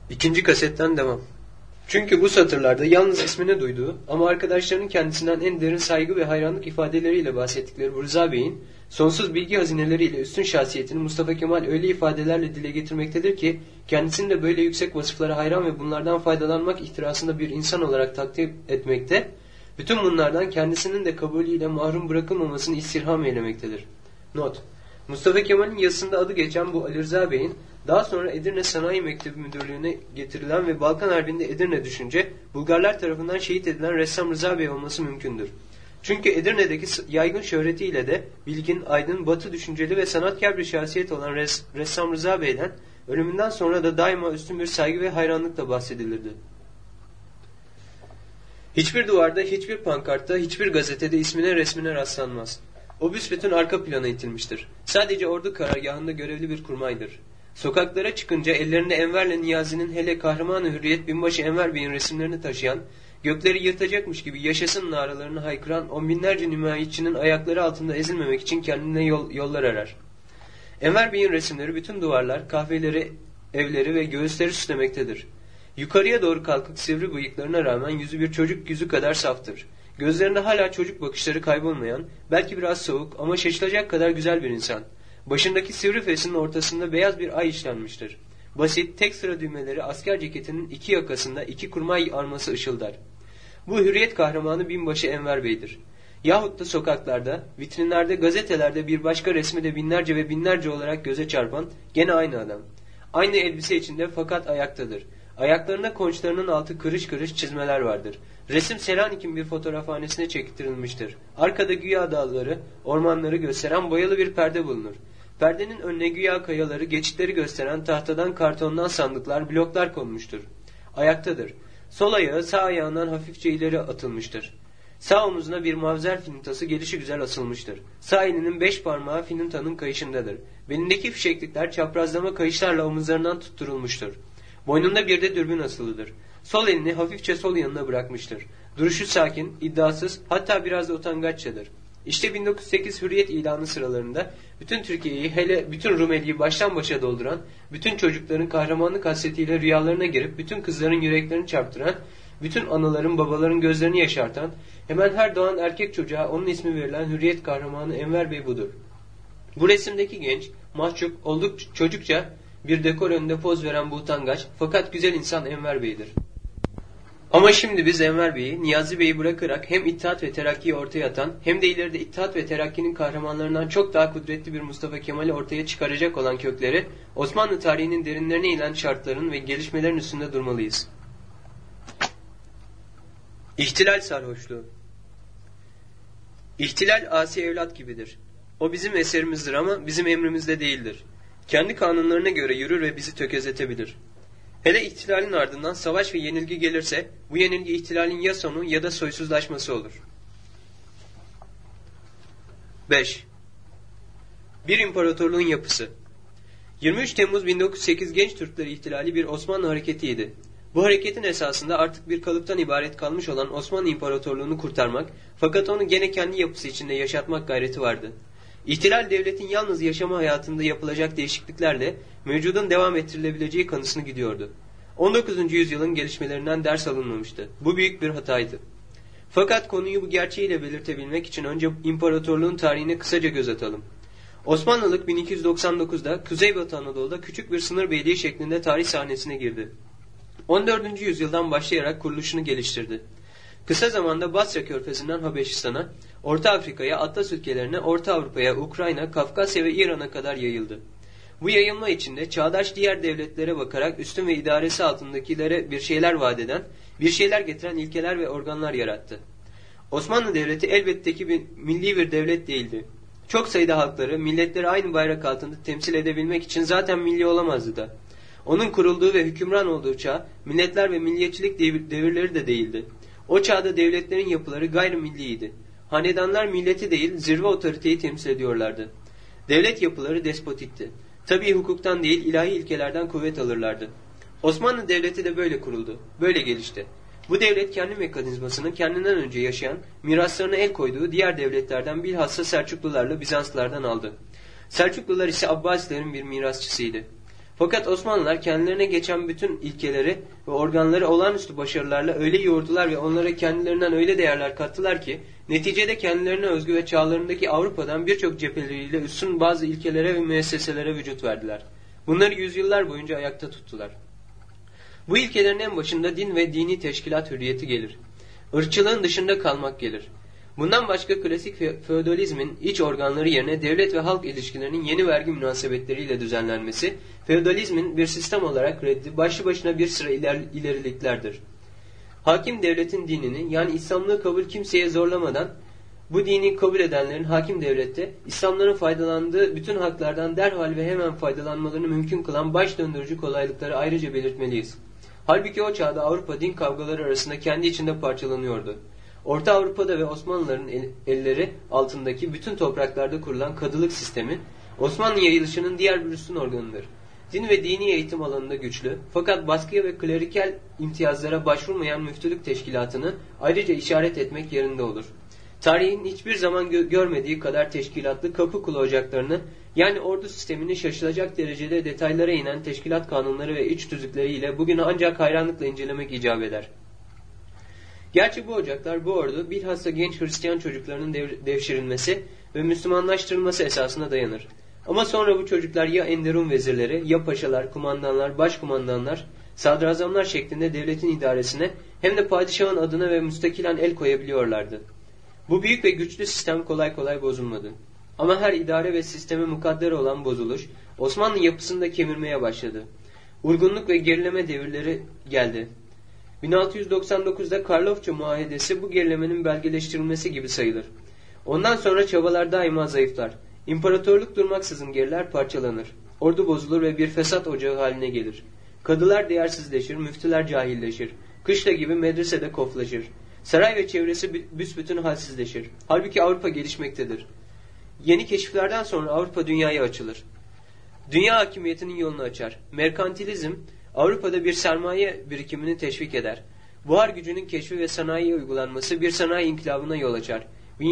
İkinci kasetten devam. Çünkü bu satırlarda yalnız ismini duyduğu ama arkadaşlarının kendisinden en derin saygı ve hayranlık ifadeleriyle bahsettikleri bu Rıza Bey'in sonsuz bilgi hazineleriyle üstün şahsiyetini Mustafa Kemal öyle ifadelerle dile getirmektedir ki kendisini de böyle yüksek vasıflara hayran ve bunlardan faydalanmak ihtirasında bir insan olarak takdir etmekte, bütün bunlardan kendisinin de kabulüyle mahrum bırakılmamasını istirham eylemektedir. Not: Mustafa Kemal'in yazısında adı geçen bu Ali Rıza Bey'in daha sonra Edirne Sanayi Mektebi Müdürlüğü'ne getirilen ve Balkan Harbi'nde Edirne düşünce Bulgarlar tarafından şehit edilen ressam Rıza Bey olması mümkündür. Çünkü Edirne'deki yaygın şöhretiyle de bilgin, aydın, batı düşünceli ve sanatkar bir şahsiyet olan ressam Rıza Bey'den ölümünden sonra da daima üstün bir saygı ve hayranlıkla bahsedilirdi. Hiçbir duvarda, hiçbir pankartta, hiçbir gazetede ismine resmine rastlanmaz. O büsbütün arka plana itilmiştir. Sadece ordu karargahında görevli bir kurmaydır. Sokaklara çıkınca ellerinde Enver'le Niyazi'nin, hele kahraman-ı hürriyet binbaşı Enver Bey'in resimlerini taşıyan, gökleri yırtacakmış gibi yaşasın naralarını haykıran on binlerce nümayişçinin ayakları altında ezilmemek için kendine yollar arar. Enver Bey'in resimleri bütün duvarlar, kahveleri, evleri ve göğüsleri süslemektedir. Yukarıya doğru kalkık sivri bıyıklarına rağmen yüzü bir çocuk yüzü kadar saftır. Gözlerinde hala çocuk bakışları kaybolmayan, belki biraz soğuk ama şaşılacak kadar güzel bir insan. Başındaki sivri fesinin ortasında beyaz bir ay işlenmiştir. Basit, tek sıra düğmeleri asker ceketinin iki yakasında iki kurmay arması ışıldar. Bu hürriyet kahramanı binbaşı Enver Bey'dir. Yahut da sokaklarda, vitrinlerde, gazetelerde bir başka resmi de binlerce ve binlerce olarak göze çarpan gene aynı adam. Aynı elbise içinde fakat ayaktadır. Ayaklarında konçlarının altı kırış kırış çizmeler vardır. Resim Selanik'in bir fotoğrafhanesine çektirilmiştir. Arkada güya dağları, ormanları gösteren boyalı bir perde bulunur. Perdenin önüne güya kayaları, geçitleri gösteren tahtadan, kartondan sandıklar, bloklar konmuştur. Ayaktadır. Sol ayağı sağ ayağından hafifçe ileri atılmıştır. Sağ omuzuna bir mavzer finintası gelişigüzel asılmıştır. Sağ elinin 5 parmağı finintanın kayışındadır. Belindeki fişeklikler çaprazlama kayışlarla omuzlarından tutturulmuştur. Boynunda bir de dürbün asılıdır. Sol elini hafifçe sol yanına bırakmıştır. Duruşu sakin, iddiasız, hatta biraz da utangaççadır. İşte 1908 Hürriyet ilanı sıralarında bütün Türkiye'yi, hele bütün Rumeli'yi baştan başa dolduran, bütün çocukların kahramanlık hasretiyle rüyalarına girip bütün kızların yüreklerini çarptıran, bütün anaların babaların gözlerini yaşartan, hemen her doğan erkek çocuğa onun ismi verilen Hürriyet kahramanı Enver Bey budur. Bu resimdeki genç, mahcup, oldukça çocukça bir dekor önünde poz veren bu utangaç fakat güzel insan Enver Bey'dir. Ama şimdi biz Enver Bey'i, Niyazi Bey'i bırakarak hem İttihat ve Terakki'yi ortaya atan hem de ileride İttihat ve Terakki'nin kahramanlarından çok daha kudretli bir Mustafa Kemal'i ortaya çıkaracak olan kökleri, Osmanlı tarihinin derinlerine inen şartların ve gelişmelerin üstünde durmalıyız. İhtilal sarhoşluğu. İhtilal asi evlat gibidir. O bizim eserimizdir ama bizim emrimizde değildir. Kendi kanunlarına göre yürür ve bizi tökezletebilir. Hele ihtilalin ardından savaş ve yenilgi gelirse bu yenilgi ihtilalin ya sonu ya da soysuzlaşması olur. 5. Bir imparatorluğun yapısı. 23 Temmuz 1908 Genç Türkleri İhtilali bir Osmanlı hareketiydi. Bu hareketin esasında artık bir kalıptan ibaret kalmış olan Osmanlı İmparatorluğunu kurtarmak fakat onu gene kendi yapısı içinde yaşatmak gayreti vardı. İhtilal devletin yalnız yaşama hayatında yapılacak değişikliklerle mevcudun devam ettirilebileceği kanısını gidiyordu. 19. yüzyılın gelişmelerinden ders alınmamıştı. Bu büyük bir hataydı. Fakat konuyu bu gerçeğiyle belirtebilmek için önce imparatorluğun tarihine kısaca göz atalım. Osmanlılık 1299'da Kuzeybatı Anadolu'da küçük bir sınır beyliği şeklinde tarih sahnesine girdi. 14. yüzyıldan başlayarak kuruluşunu geliştirdi. Kısa zamanda Basra Körfezi'nden Habeşistan'a, Orta Afrika'ya, Atlas ülkelerine, Orta Avrupa'ya, Ukrayna, Kafkasya ve İran'a kadar yayıldı. Bu yayılma içinde çağdaş diğer devletlere bakarak üstün ve idaresi altındakilere bir şeyler vaat eden, bir şeyler getiren ilkeler ve organlar yarattı. Osmanlı Devleti elbette ki milli bir devlet değildi. Çok sayıda halkları, milletleri aynı bayrak altında temsil edebilmek için zaten milli olamazdı da. Onun kurulduğu ve hükümran olduğu çağ, milletler ve milliyetçilik devirleri de değildi. O çağda devletlerin yapıları gayrimilliydi. Hanedanlar milleti değil, zirve otoriteyi temsil ediyorlardı. Devlet yapıları despotikti. Tabii hukuktan değil, ilahi ilkelerden kuvvet alırlardı. Osmanlı Devleti de böyle kuruldu, böyle gelişti. Bu devlet kendi mekanizmasını kendinden önce yaşayan, miraslarına el koyduğu diğer devletlerden bilhassa Selçuklularla Bizanslılardan aldı. Selçuklular ise Abbasilerin bir mirasçısıydı. Fakat Osmanlılar kendilerine geçen bütün ilkeleri ve organları olağanüstü başarılarla öyle yoğurdular ve onlara kendilerinden öyle değerler kattılar ki neticede kendilerine özgü ve çağlarındaki Avrupa'dan birçok cepheleriyle üstün bazı ilkelere ve müesseselere vücut verdiler. Bunları yüzyıllar boyunca ayakta tuttular. Bu ilkelerin en başında din ve dini teşkilat hürriyeti gelir. Irkçılığın dışında kalmak gelir. Bundan başka klasik feodalizmin iç organları yerine devlet ve halk ilişkilerinin yeni vergi münasebetleriyle düzenlenmesi, feodalizmin bir sistem olarak reddi başlı başına bir sıra ileriliklerdir. Hakim devletin dinini yani İslamlığı kabul kimseye zorlamadan bu dini kabul edenlerin hakim devlette İslamların faydalandığı bütün haklardan derhal ve hemen faydalanmalarını mümkün kılan baş döndürücü kolaylıkları ayrıca belirtmeliyiz. Halbuki o çağda Avrupa din kavgaları arasında kendi içinde parçalanıyordu. Orta Avrupa'da ve Osmanlıların elleri altındaki bütün topraklarda kurulan kadılık sistemi, Osmanlı yayılışının diğer bir üstün organıdır. Din ve dini eğitim alanında güçlü, fakat baskıya ve klerikel imtiyazlara başvurmayan müftülük teşkilatını ayrıca işaret etmek yerinde olur. Tarihin hiçbir zaman görmediği kadar teşkilatlı kapı kulu ocaklarını, yani ordu sistemini şaşılacak derecede detaylara inen teşkilat kanunları ve iç tüzükleriyle bugün ancak hayranlıkla incelemek icap eder. Gerçi bu ocaklar, bu ordu bilhassa genç Hristiyan çocuklarının devşirilmesi ve Müslümanlaştırılması esasına dayanır. Ama sonra bu çocuklar ya enderun vezirleri, ya paşalar, kumandanlar, başkumandanlar, sadrazamlar şeklinde devletin idaresine hem de padişahın adına ve müstakilen el koyabiliyorlardı. Bu büyük ve güçlü sistem kolay kolay bozulmadı. Ama her idare ve sisteme mukadder olan bozuluş, Osmanlı yapısını da kemirmeye başladı. Uygunluk ve gerileme devirleri geldi. 1699'da Karlofça Muahedesi bu gerilemenin belgeleştirilmesi gibi sayılır. Ondan sonra çabalar daima zayıflar. İmparatorluk durmaksızın geriler, parçalanır. Ordu bozulur ve bir fesat ocağı haline gelir. Kadılar değersizleşir, müftüler cahilleşir. Kışla gibi medresede koflaşır. Saray ve çevresi büsbütün halsizleşir. Halbuki Avrupa gelişmektedir. Yeni keşiflerden sonra Avrupa dünyaya açılır. Dünya hakimiyetinin yolunu açar. Merkantilizm Avrupa'da bir sermaye birikimini teşvik eder. Buhar gücünün keşfi ve sanayiye uygulanması bir sanayi inkılabına yol açar.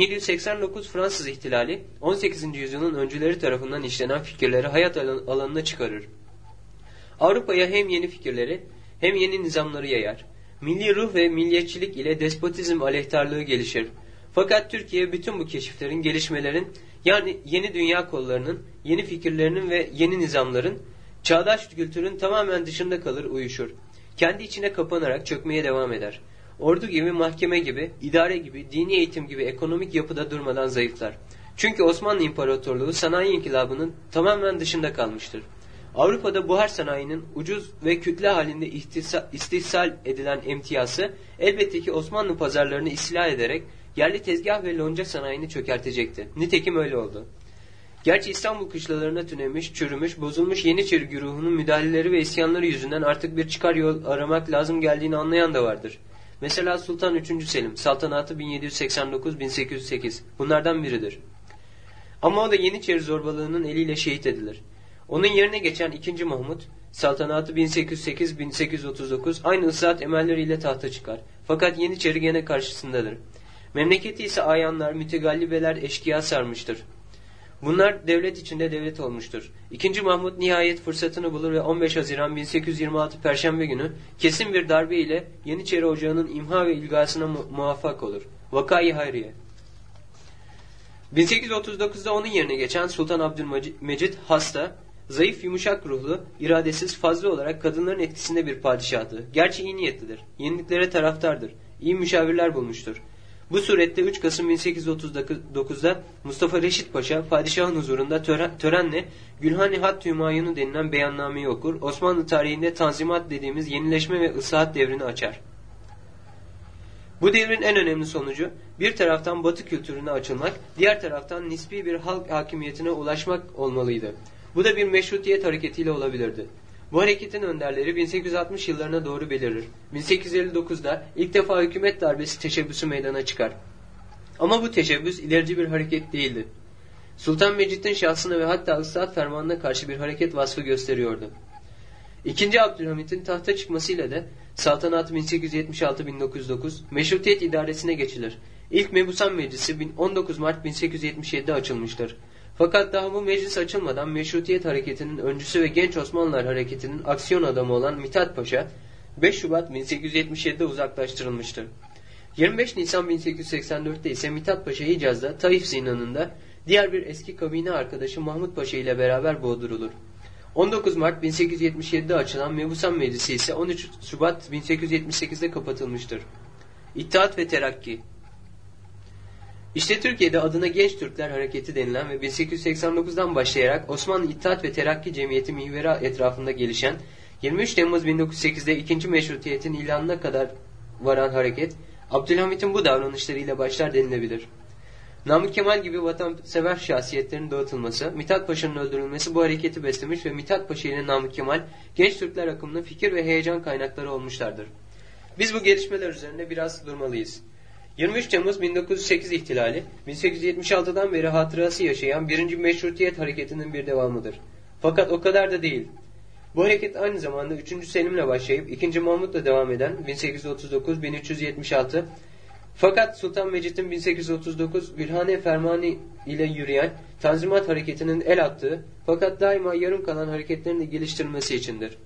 1789 Fransız ihtilali 18. yüzyılın öncüleri tarafından işlenen fikirleri hayat alanına çıkarır. Avrupa'ya hem yeni fikirleri hem yeni nizamları yayar. Milli ruh ve milliyetçilik ile despotizm aleyhtarlığı gelişir. Fakat Türkiye bütün bu keşiflerin, gelişmelerin, yani yeni dünya kollarının, yeni fikirlerinin ve yeni nizamların, çağdaş kültürün tamamen dışında kalır, uyuşur. Kendi içine kapanarak çökmeye devam eder. Ordu gibi, mahkeme gibi, idare gibi, dini eğitim gibi ekonomik yapıda durmadan zayıflar. Çünkü Osmanlı İmparatorluğu sanayi inkılabının tamamen dışında kalmıştır. Avrupa'da buhar sanayinin ucuz ve kütle halinde istihsal edilen emtiyası elbette ki Osmanlı pazarlarını istila ederek yerli tezgah ve lonca sanayini çökertecekti. Nitekim öyle oldu. Gerçi İstanbul kışlalarına tünemiş, çürümüş, bozulmuş Yeniçeri güruhunun müdahaleleri ve isyanları yüzünden artık bir çıkar yol aramak lazım geldiğini anlayan da vardır. Mesela Sultan 3. Selim, saltanatı 1789-1808 bunlardan biridir. Ama o da Yeniçeri zorbalığının eliyle şehit edilir. Onun yerine geçen 2. Mahmut, saltanatı 1808-1839 aynı ıslahat emelleriyle tahta çıkar. Fakat Yeniçeri gene karşısındadır. Memleketi ise ayanlar, mütegallibeler, eşkıya sarmıştır. Bunlar devlet içinde devlet olmuştur. 2. Mahmut nihayet fırsatını bulur ve 15 Haziran 1826 Perşembe günü kesin bir darbe ile Yeniçeri Ocağı'nın imha ve ilgasına muvaffak olur. Vakayı Hayriye. 1839'da onun yerine geçen Sultan Abdülmecit hasta, zayıf, yumuşak ruhlu, iradesiz, fazla olarak kadınların etkisinde bir padişahtı. Gerçi iyi niyetlidir, yeniliklere taraftardır, iyi müşavirler bulmuştur. Bu surette 3 Kasım 1839'da Mustafa Reşit Paşa padişahın huzurunda törenle Gülhane Hat Hümayunu denilen beyannameyi okur. Osmanlı tarihinde Tanzimat dediğimiz yenileşme ve ıslahat devrini açar. Bu devrin en önemli sonucu bir taraftan Batı kültürüne açılmak, diğer taraftan nispi bir halk hakimiyetine ulaşmak olmalıydı. Bu da bir meşrutiyet hareketiyle olabilirdi. Bu hareketin önderleri 1860 yıllarına doğru belirir. 1859'da ilk defa hükümet darbesi teşebbüsü meydana çıkar. Ama bu teşebbüs ilerici bir hareket değildi. Sultan Mecit'in şahsına ve hatta ıslahat fermanına karşı bir hareket vasfı gösteriyordu. 2. Abdülhamit'in tahta çıkmasıyla da saltanatı 1876-1909 meşrutiyet idaresine geçilir. İlk Mebusan Meclisi 19 Mart 1877'de açılmıştır. Fakat daha bu meclis açılmadan Meşrutiyet Hareketi'nin öncüsü ve Genç Osmanlılar Hareketi'nin aksiyon adamı olan Mithat Paşa 5 Şubat 1877'de uzaklaştırılmıştır. 25 Nisan 1884'te ise Mithat Paşa Hicaz'da Taif zindanında diğer bir eski kabine arkadaşı Mahmut Paşa ile beraber boğdurulur. 19 Mart 1877'de açılan Mebusan Meclisi ise 13 Şubat 1878'de kapatılmıştır. İttihat ve Terakki. İşte Türkiye'de adına Genç Türkler Hareketi denilen ve 1889'dan başlayarak Osmanlı İttihat ve Terakki Cemiyeti mihveri etrafında gelişen 23 Temmuz 1908'de 2. Meşrutiyet'in ilanına kadar varan hareket, Abdülhamit'in bu davranışlarıyla başlar denilebilir. Namık Kemal gibi vatansever şahsiyetlerin dağıtılması, Mithat Paşa'nın öldürülmesi bu hareketi beslemiş ve Mithat Paşa ile Namık Kemal Genç Türkler akımının fikir ve heyecan kaynakları olmuşlardır. Biz bu gelişmeler üzerinde biraz durmalıyız. 23 Temmuz 1908 ihtilali, 1876'dan beri hatırası yaşayan 1. Meşrutiyet Hareketi'nin bir devamıdır. Fakat o kadar da değil. Bu hareket aynı zamanda 3. Selim'le başlayıp 2. Mahmut'la devam eden 1839-1376, fakat Sultan Mecit'in 1839 Gülhane Fermanı ile yürüyen Tanzimat Hareketi'nin el attığı fakat daima yarım kalan hareketlerin de geliştirilmesi içindir.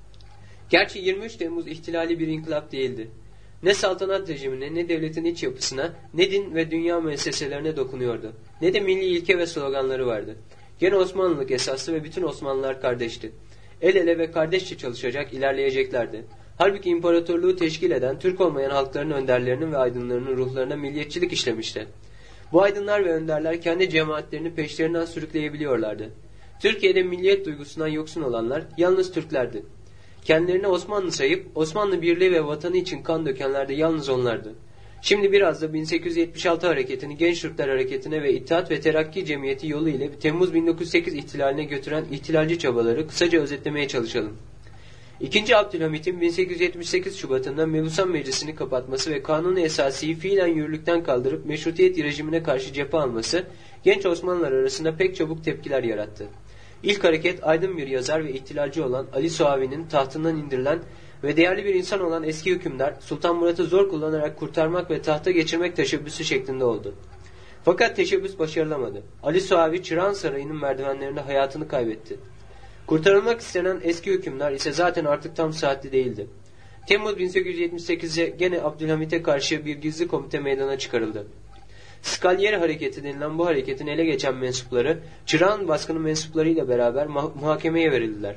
Gerçi 23 Temmuz ihtilali bir inkılap değildi. Ne saltanat rejimine, ne devletin iç yapısına, ne din ve dünya müesseselerine dokunuyordu. Ne de milli ilke ve sloganları vardı. Gene Osmanlılık esaslı ve bütün Osmanlılar kardeşti. El ele ve kardeşçe çalışacak, ilerleyeceklerdi. Halbuki imparatorluğu teşkil eden Türk olmayan halkların önderlerinin ve aydınlarının ruhlarına milliyetçilik işlemişti. Bu aydınlar ve önderler kendi cemaatlerini peşlerinden sürükleyebiliyorlardı. Türkiye'de milliyet duygusundan yoksun olanlar yalnız Türklerdi. Kendilerini Osmanlı sayıp Osmanlı birliği ve vatanı için kan dökenler de yalnız onlardı. Şimdi biraz da 1876 hareketini Genç Türkler Hareketi'ne ve İttihat ve Terakki Cemiyeti yolu ile Temmuz 1908 ihtilaline götüren ihtilalci çabaları kısaca özetlemeye çalışalım. 2. Abdülhamit'in 1878 Şubat'ında Mebusan Meclisi'ni kapatması ve Kanun-u Esasi'yi fiilen yürürlükten kaldırıp meşrutiyet rejimine karşı cephe alması genç Osmanlılar arasında pek çabuk tepkiler yarattı. İlk hareket aydın bir yazar ve ihtilalci olan Ali Suavi'nin tahtından indirilen ve değerli bir insan olan eski hükümdar Sultan Murat'ı zor kullanarak kurtarmak ve tahta geçirmek teşebbüsü şeklinde oldu. Fakat teşebbüs başarılamadı. Ali Suavi Çırağan Sarayı'nın merdivenlerinde hayatını kaybetti. Kurtarılmak istenen eski hükümdar ise zaten artık tam saatli değildi. Temmuz 1878'de gene Abdülhamit'e karşı bir gizli komite meydana çıkarıldı. Skalyeri Hareketi denilen bu hareketin ele geçen mensupları, Çırağan baskını mensuplarıyla beraber muhakemeye verildiler.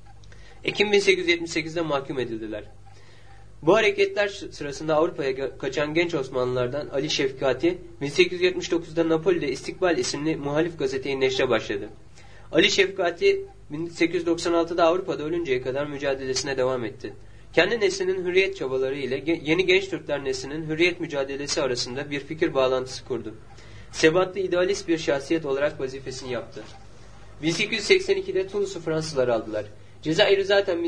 Ekim 1878'de mahkum edildiler. Bu hareketler sırasında Avrupa'ya kaçan genç Osmanlılardan Ali Şefkati, 1879'da Napoli'de İstikbal isimli muhalif gazeteyi neşre başladı. Ali Şefkati, 1896'da Avrupa'da ölünceye kadar mücadelesine devam etti. Kendi neslinin hürriyet çabaları ile yeni genç Türkler neslinin hürriyet mücadelesi arasında bir fikir bağlantısı kurdu. Sebatlı idealist bir şahsiyet olarak vazifesini yaptı. 1882'de Tunus'u Fransızlar aldılar. Cezayir'i zaten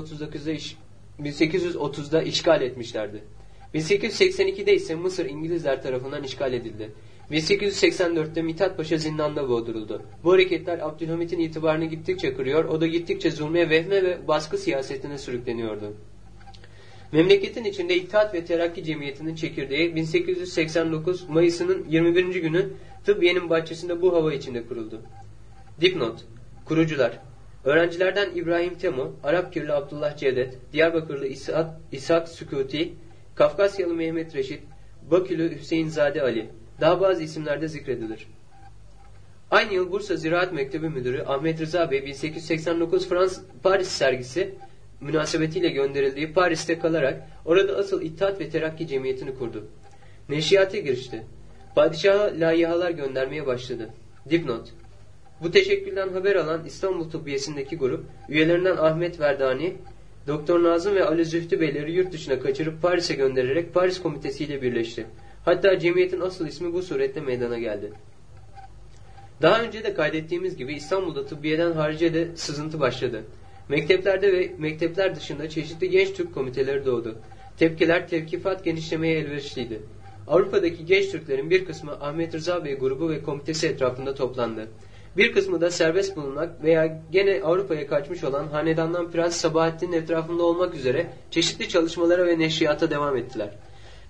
1830'da işgal etmişlerdi. 1882'de ise Mısır İngilizler tarafından işgal edildi. 1884'te Mithat Paşa zindanda boğduruldu. Bu hareketler Abdülhamit'in itibarını gittikçe kırıyor, o da gittikçe zulme, vehme ve baskı siyasetine sürükleniyordu. Memleketin içinde İttihat ve Terakki Cemiyeti'nin çekirdeği 1889 Mayıs'ının 21. günü Tıbbiye'nin bahçesinde bu hava içinde kuruldu. Dipnot: Kurucular: öğrencilerden İbrahim Temo, Arapkirli Abdullah Cevdet, Diyarbakırlı İshak Sükuti, Kafkasyalı Mehmet Reşit, Bakülü Hüseyinzade Ali. Daha bazı isimlerde zikredilir. Aynı yıl Bursa Ziraat Mektebi Müdürü Ahmet Rıza Bey 1889 Paris sergisi münasebetiyle gönderildiği Paris'te kalarak orada asıl İttihat ve Terakki Cemiyeti'ni kurdu. Neşriyata girişti. Padişaha layihalar göndermeye başladı. Dipnot: bu teşekkülden haber alan İstanbul Tıbbiyesi'ndeki grup, üyelerinden Ahmet Verdani, Doktor Nazım ve Ali Zühtü Beyleri yurt dışına kaçırıp Paris'e göndererek Paris Komitesi'yle birleşti. Hatta cemiyetin asıl ismi bu surette meydana geldi. Daha önce de kaydettiğimiz gibi İstanbul'da tıbbiyeden harici de sızıntı başladı. Mekteplerde ve mektepler dışında çeşitli genç Türk komiteleri doğdu. Tepkiler, tevkifat genişlemeye elverişliydi. Avrupa'daki genç Türklerin bir kısmı Ahmet Rıza Bey grubu ve komitesi etrafında toplandı. Bir kısmı da serbest bulunmak veya gene Avrupa'ya kaçmış olan hanedandan Prens Sabahattin'in etrafında olmak üzere çeşitli çalışmalara ve neşriyata devam ettiler.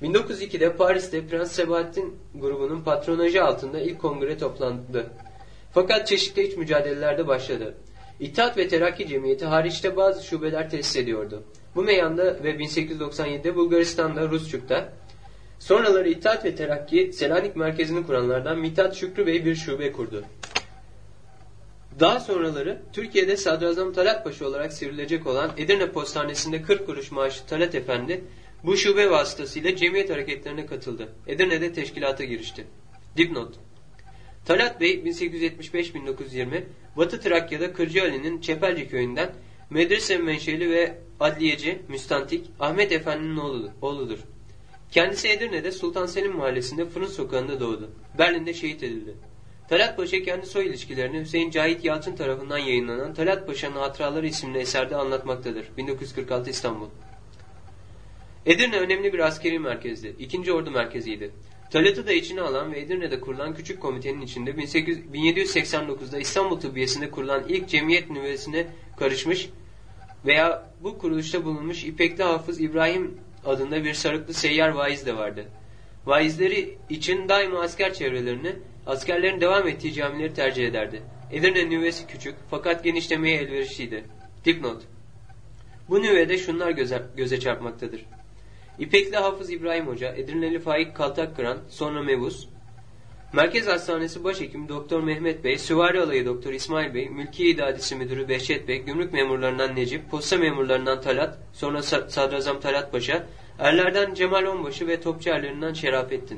1902'de Paris'te Prens Sabahattin grubunun patronajı altında ilk kongre toplandı. Fakat çeşitli iç mücadelelerde başladı. İttihat ve Terakki Cemiyeti hariçte bazı şubeler tesis ediyordu. Bu meyanda ve 1897'de Bulgaristan'da, Rusçuk'ta. Sonraları İttihat ve Terakki, Selanik merkezini kuranlardan Mithat Şükrü Bey bir şube kurdu. Daha sonraları Türkiye'de Sadrazam Talat Paşa olarak sivrilecek olan Edirne Postanesi'nde 40 kuruş maaşlı Talat Efendi bu şube vasıtasıyla cemiyet hareketlerine katıldı. Edirne'de teşkilata girişti. Dipnot: Talat Bey 1875-1920 Batı Trakya'da Kırcaali'nin Çepelci köyünden medrese menşeli ve adliyeci, müstantik Ahmet Efendi'nin oğludur. Kendisi Edirne'de Sultan Selim Mahallesi'nde Fırın Sokağı'nda doğdu. Berlin'de şehit edildi. Talat Paşa kendi soy ilişkilerini Hüseyin Cahit Yalçın tarafından yayınlanan Talat Paşa'nın Hatıraları isimli eserde anlatmaktadır. 1946 İstanbul. Edirne önemli bir askeri merkezdi. 2. Ordu merkeziydi. Talat'ı da içine alan ve Edirne'de kurulan küçük komitenin içinde 1789'da İstanbul Tıbbiyesi'nde kurulan ilk cemiyet nüvesine karışmış veya bu kuruluşta bulunmuş İpekli Hafız İbrahim adında bir sarıklı seyyar vaiz de vardı. Vaizleri için daima asker çevrelerini, askerlerin devam ettiği camileri tercih ederdi. Edirne nüvesi küçük fakat genişlemeye elverişliydi. Dipnot: Bu nüvede şunlar göze çarpmaktadır. İpekli Hafız İbrahim Hoca, Edirneli Faik Kaltakkıran, sonra Mevuz, Merkez Hastanesi Başhekimi Doktor Mehmet Bey, Süvari Alayı Doktor İsmail Bey, Mülkiye İdaresi Müdürü Behçet Bey, gümrük memurlarından Necip, posta memurlarından Talat, sonra Sadrazam Talat Paşa, erlerden Cemal Onbaşı ve topçu erlerinden Şerafettin.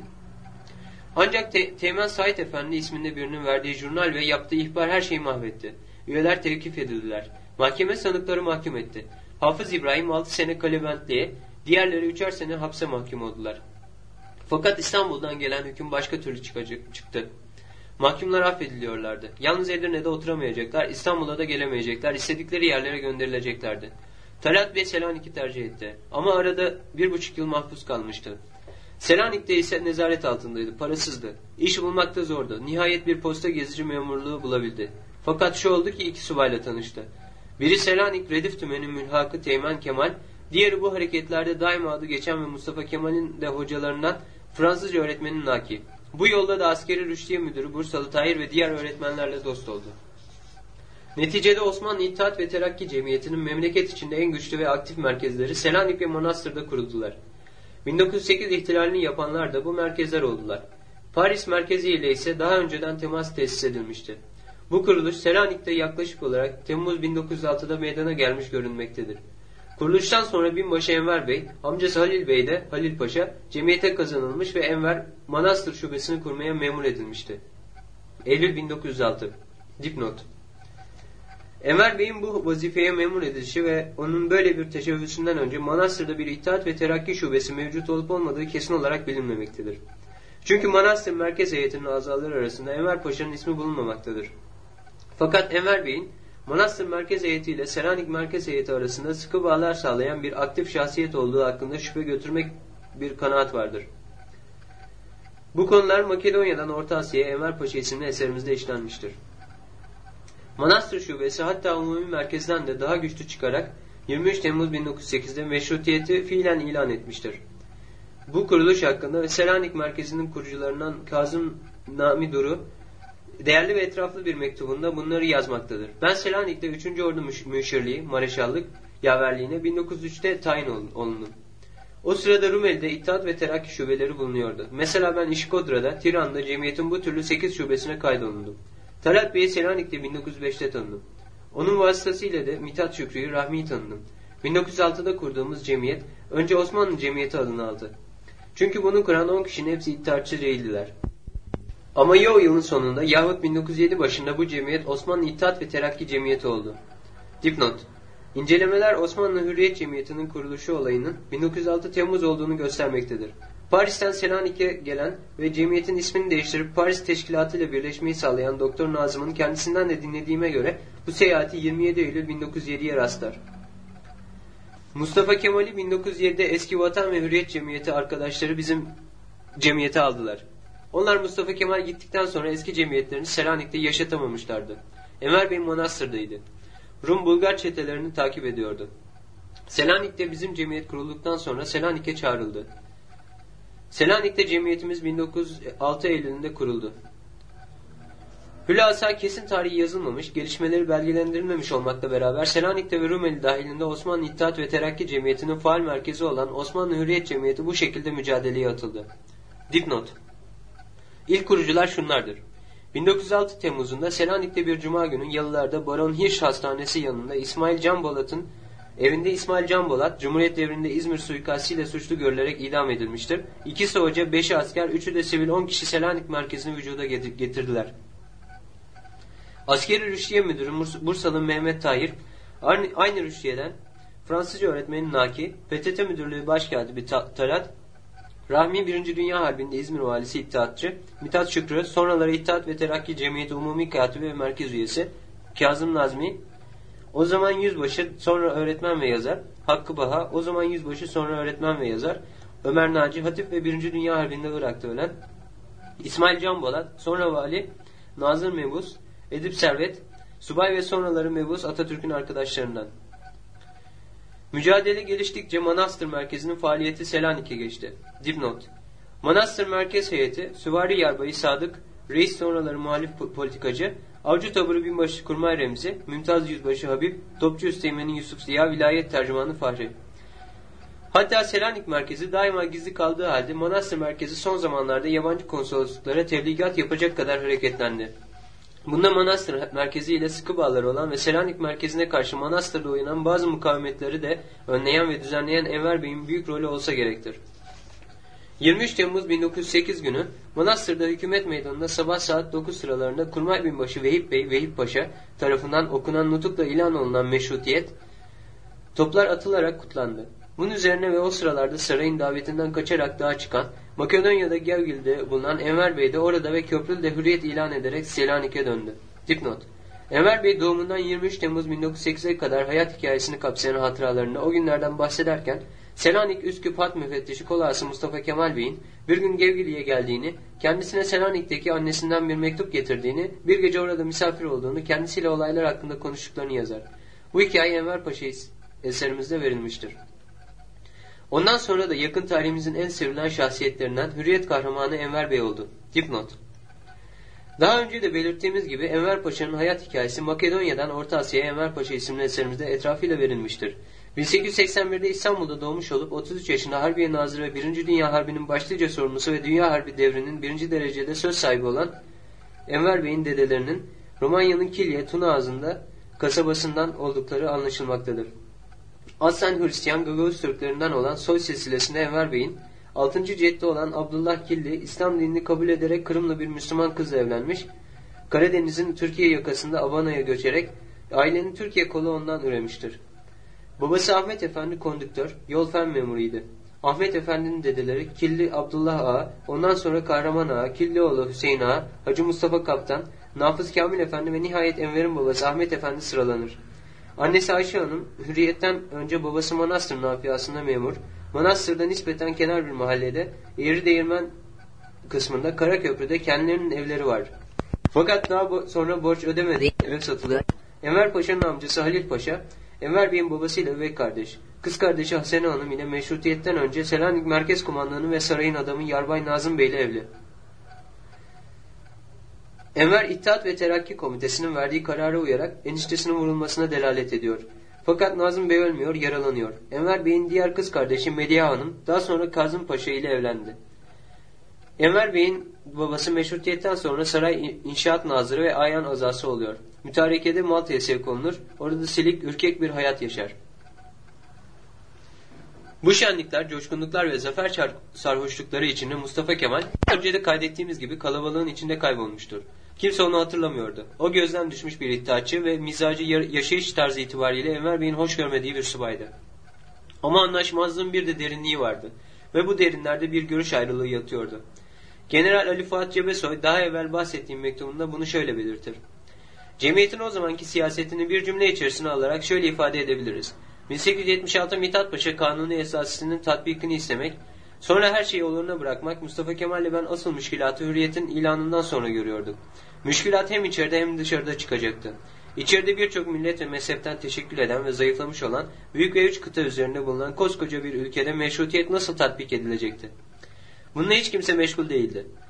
Ancak Teğmen Said Efendi isminde birinin verdiği jurnal ve yaptığı ihbar her şeyi mahvetti. Üyeler tevkif edildiler. Mahkeme sanıkları mahkum etti. Hafız İbrahim 6 sene kalebentliğe, diğerleri 3'er sene hapse mahkum oldular. Fakat İstanbul'dan gelen hüküm başka türlü çıktı. Mahkumlar affediliyorlardı. Yalnız Edirne'de oturamayacaklar, İstanbul'a da gelemeyecekler, istedikleri yerlere gönderileceklerdi. Talat Bey Selanik'i tercih etti. Ama arada 1,5 yıl mahpus kalmıştı. Selanik'te ise nezaret altındaydı, parasızdı. İş bulmakta zordu. Nihayet bir posta gezici memurluğu bulabildi. Fakat şu oldu ki 2 subayla tanıştı. Biri Selanik Redif Tümeni mülhakı Teğmen Kemal, diğeri bu hareketlerde daima adı geçen ve Mustafa Kemal'in de hocalarından Fransızca öğretmenin Naki. Bu yolda da askeri rüştiye müdürü Bursalı Tahir ve diğer öğretmenlerle dost oldu. Neticede Osmanlı İttihat ve Terakki Cemiyeti'nin memleket içinde en güçlü ve aktif merkezleri Selanik ve Manastır'da kuruldular. 1908 ihtilalini yapanlar da bu merkezler oldular. Paris merkezi ile ise daha önceden temas tesis edilmişti. Bu kuruluş Selanik'te yaklaşık olarak Temmuz 1906'da meydana gelmiş görünmektedir. Kuruluştan sonra binbaşı Enver Bey, amcası Halil Bey de Halil Paşa cemiyete kazanılmış ve Enver Manastır şubesini kurmaya memur edilmişti. Eylül 1906. Dipnot: Enver Bey'in bu vazifeye memur edilişi ve onun böyle bir teşebbüsünden önce Manastır'da bir İttihat ve Terakki şubesi mevcut olup olmadığı kesin olarak bilinmemektedir. Çünkü Manastır Merkez Heyeti'nin azaları arasında Enver Paşa'nın ismi bulunmamaktadır. Fakat Enver Bey'in Manastır Merkez Heyeti ile Selanik Merkez Heyeti arasında sıkı bağlar sağlayan bir aktif şahsiyet olduğu hakkında şüphe götürmek bir kanaat vardır. Bu konular Makedonya'dan Orta Asya'ya Enver Paşa isimli eserimizde işlenmiştir. Manastır Şubesi hatta umumi merkezden de daha güçlü çıkarak 23 Temmuz 1908'de meşrutiyeti fiilen ilan etmiştir. Bu kuruluş hakkında ve Selanik merkezinin kurucularından Kazım Nami Duru değerli ve etraflı bir mektubunda bunları yazmaktadır. Ben Selanik'te 3. Ordu Müşirliği, Mareşallık yaverliğine 1903'te tayin olundum. O sırada Rumeli'de İttihat ve Terakki şubeleri bulunuyordu. Mesela ben İşkodra'da, Tiran'da cemiyetin bu türlü 8 şubesine kaydolundum. Talat Bey'i Selanik'te 1905'te tanıdım. Onun vasıtasıyla da Mithat Şükrü'yü Rahmi'yi tanıdım. 1906'da kurduğumuz cemiyet önce Osmanlı Cemiyeti adını aldı. Çünkü bunu kuran 10 kişinin hepsi İttihatçı değildiler. Ama ya o yılın sonunda yahut 1907 başında bu cemiyet Osmanlı İttihat ve Terakki Cemiyeti oldu. Dipnot: İncelemeler Osmanlı Hürriyet Cemiyeti'nin kuruluşu olayının 1906 Temmuz olduğunu göstermektedir. Paris'ten Selanik'e gelen ve cemiyetin ismini değiştirip Paris Teşkilatı ile birleşmeyi sağlayan Doktor Nazım'ın kendisinden de dinlediğime göre bu seyahati 27 Eylül 1907'ye rastlar. Mustafa Kemal'i 1907'de eski Vatan ve Hürriyet Cemiyeti arkadaşları bizim cemiyete aldılar. Onlar Mustafa Kemal gittikten sonra eski cemiyetlerini Selanik'te yaşatamamışlardı. Enver Bey Manastır'daydı. Rum-Bulgar çetelerini takip ediyordu. Selanik'te bizim cemiyet kurulduktan sonra Selanik'e çağrıldı. Selanik'te cemiyetimiz 1906 Eylül'ünde kuruldu. Hülasa kesin tarihi yazılmamış, gelişmeleri belgelendirilmemiş olmakla beraber Selanik'te ve Rumeli dahilinde Osmanlı İttihat ve Terakki Cemiyeti'nin faal merkezi olan Osmanlı Hürriyet Cemiyeti bu şekilde mücadeleye atıldı. Dipnot: İlk kurucular şunlardır. 1906 Temmuz'unda Selanik'te bir cuma günü Yalılar'da Baron Hirsch Hastanesi yanında İsmail Can Bolat'ın evinde İsmail Can Bolat, Cumhuriyet devrinde İzmir suikastıyla suçlu görülerek idam edilmiştir. 2'si hoca, 5'i asker, 3'ü de sivil 10 kişi Selanik merkezini vücuda getirdiler. Askeri Rüştiye Müdürü Bursalı Mehmet Tahir, aynı Rüştiye'den Fransızca öğretmeni Naki, PTT Müdürlüğü Başkatibi Talat, Rahmi 1. Dünya Harbi'nde İzmir Valisi İttihatçı, Mithat Şükrü, sonraları İttihat ve Terakki Cemiyeti Umumi Katibi ve Merkez Üyesi, Kazım Nazmi, o zaman yüzbaşı, sonra öğretmen ve yazar, Hakkı Baha, o zaman yüzbaşı, sonra öğretmen ve yazar, Ömer Naci, Hatip ve 1. Dünya Harbi'nde Irak'ta ölen, İsmail Can Bolat, sonra vali, Nazır Mebus, Edip Servet, subay ve sonraları Mebus Atatürk'ün arkadaşlarından. Mücadele geliştikçe Manastır Merkezi'nin faaliyeti Selanik'e geçti. Dipnot: Manastır Merkez Heyeti, Süvari Yarbayı Sadık, Reis sonraları muhalif politikacı, Avcı Taburu Binbaşı Kurmay Remzi, Mümtaz Yüzbaşı Habib, Topçu Üsteğmen'in Yusuf Ziya, Vilayet Tercümanı Fahri. Hatta Selanik Merkezi daima gizli kaldığı halde Manastır Merkezi son zamanlarda yabancı konsolosluklara tebligat yapacak kadar hareketlendi. Bunda Manastır Merkezi ile sıkı bağları olan ve Selanik Merkezi'ne karşı Manastır'da uyanan bazı mukavemetleri de önleyen ve düzenleyen Enver Bey'in büyük rolü olsa gerektir. 23 Temmuz 1908 günü Manastır'da Hükümet Meydanı'nda sabah saat 9 sıralarında Kurmay Binbaşı Vehip Bey, Vehip Paşa tarafından okunan nutukla ilan olunan meşrutiyet, toplar atılarak kutlandı. Bunun üzerine ve o sıralarda sarayın davetinden kaçarak dağa çıkan, Makedonya'da Gevgil'de bulunan Enver Bey de orada ve Köprülü'de hürriyet ilan ederek Selanik'e döndü. Dipnot: Enver Bey doğumundan 23 Temmuz 1908'e kadar hayat hikayesini kapsayan hatıralarında o günlerden bahsederken, Selanik Üsküp Hat Müfettişi Kolağası Mustafa Kemal Bey'in bir gün Gevgili'ye geldiğini, kendisine Selanik'teki annesinden bir mektup getirdiğini, bir gece orada misafir olduğunu, kendisiyle olaylar hakkında konuştuklarını yazar. Bu hikaye Enver Paşa eserimizde verilmiştir. Ondan sonra da yakın tarihimizin en sevilen şahsiyetlerinden Hürriyet kahramanı Enver Bey oldu. Dipnot: Daha önce de belirttiğimiz gibi Enver Paşa'nın hayat hikayesi Makedonya'dan Orta Asya'ya Enver Paşa isimli eserimizde etrafıyla verilmiştir. 1881'de İstanbul'da doğmuş olup 33 yaşında Harbiye Nazırı ve 1. Dünya Harbi'nin başlıca sorumlusu ve Dünya Harbi devrinin 1. derecede söz sahibi olan Enver Bey'in dedelerinin Romanya'nın Kilye, Tuna Ağzı'nda kasabasından oldukları anlaşılmaktadır. Aslen Hristiyan Gagavuz Türklerinden olan soy silsilesinde Enver Bey'in 6. ceddi olan Abdullah Killi, İslam dinini kabul ederek Kırımlı bir Müslüman kızla evlenmiş, Karadeniz'in Türkiye yakasında Abana'ya göçerek ailenin Türkiye kolu ondan üremiştir. Babası Ahmet Efendi kondüktör, yol fen memuruydu. Ahmet Efendi'nin dedeleri Killi Abdullah Ağa, ondan sonra Kahraman Ağa, Killioğlu Hüseyin Ağa, Hacı Mustafa Kaptan, Nafız Kamil Efendi ve nihayet Enver'in babası Ahmet Efendi sıralanır. Annesi Ayşe Hanım, hürriyetten önce babası Manastır nafiyasında memur, Manastır'da nispeten kenar bir mahallede, Eğrideğirmen kısmında Karaköprü'de kendilerinin evleri var. Fakat daha sonra borç ödemedi, ev satıldı. Enver Paşa'nın amcası Halil Paşa, Enver Bey'in babasıyla üvey kardeş, kız kardeşi Hasene Hanım ile meşrutiyetten önce Selanik Merkez Kumandanı ve sarayın adamı Yarbay Nazım Bey ile evli. Enver İttihat ve Terakki Komitesi'nin verdiği karara uyarak eniştesinin vurulmasına delalet ediyor. Fakat Nazım Bey ölmüyor, yaralanıyor. Enver Bey'in diğer kız kardeşi Medihe Hanım daha sonra Kazım Paşa ile evlendi. Enver Bey'in babası meşrutiyetten sonra saray inşaat nazırı ve ayan azası oluyor. Mütarekede Malta'ya sevk olunur. Orada silik, ürkek bir hayat yaşar. Bu şenlikler, coşkunluklar ve zafer sarhoşlukları içinde Mustafa Kemal, önce de kaydettiğimiz gibi kalabalığın içinde kaybolmuştur. Kimse onu hatırlamıyordu. O gözden düşmüş bir iddiaçı ve mizacı yaşayış tarzı itibariyle Enver Bey'in hoş görmediği bir subaydı. Ama anlaşmazlığın bir de derinliği vardı. Ve bu derinlerde bir görüş ayrılığı yatıyordu. General Ali Fuat Cebesoy daha evvel bahsettiğim mektubunda bunu şöyle belirtir. Cemiyetin o zamanki siyasetini bir cümle içerisine alarak şöyle ifade edebiliriz. 1876 Mithat Paşa Kanuni Esası'nın tatbikini istemek, sonra her şeyi oluruna bırakmak Mustafa Kemal ile ben asıl müşkilatı hürriyetin ilanından sonra görüyorduk. Müşkilat hem içeride hem dışarıda çıkacaktı. İçeride birçok millet ve mezhepten teşekkül eden ve zayıflamış olan büyük ve 3 kıta üzerinde bulunan koskoca bir ülkede meşrutiyet nasıl tatbik edilecekti? Bununla hiç kimse meşgul değildi.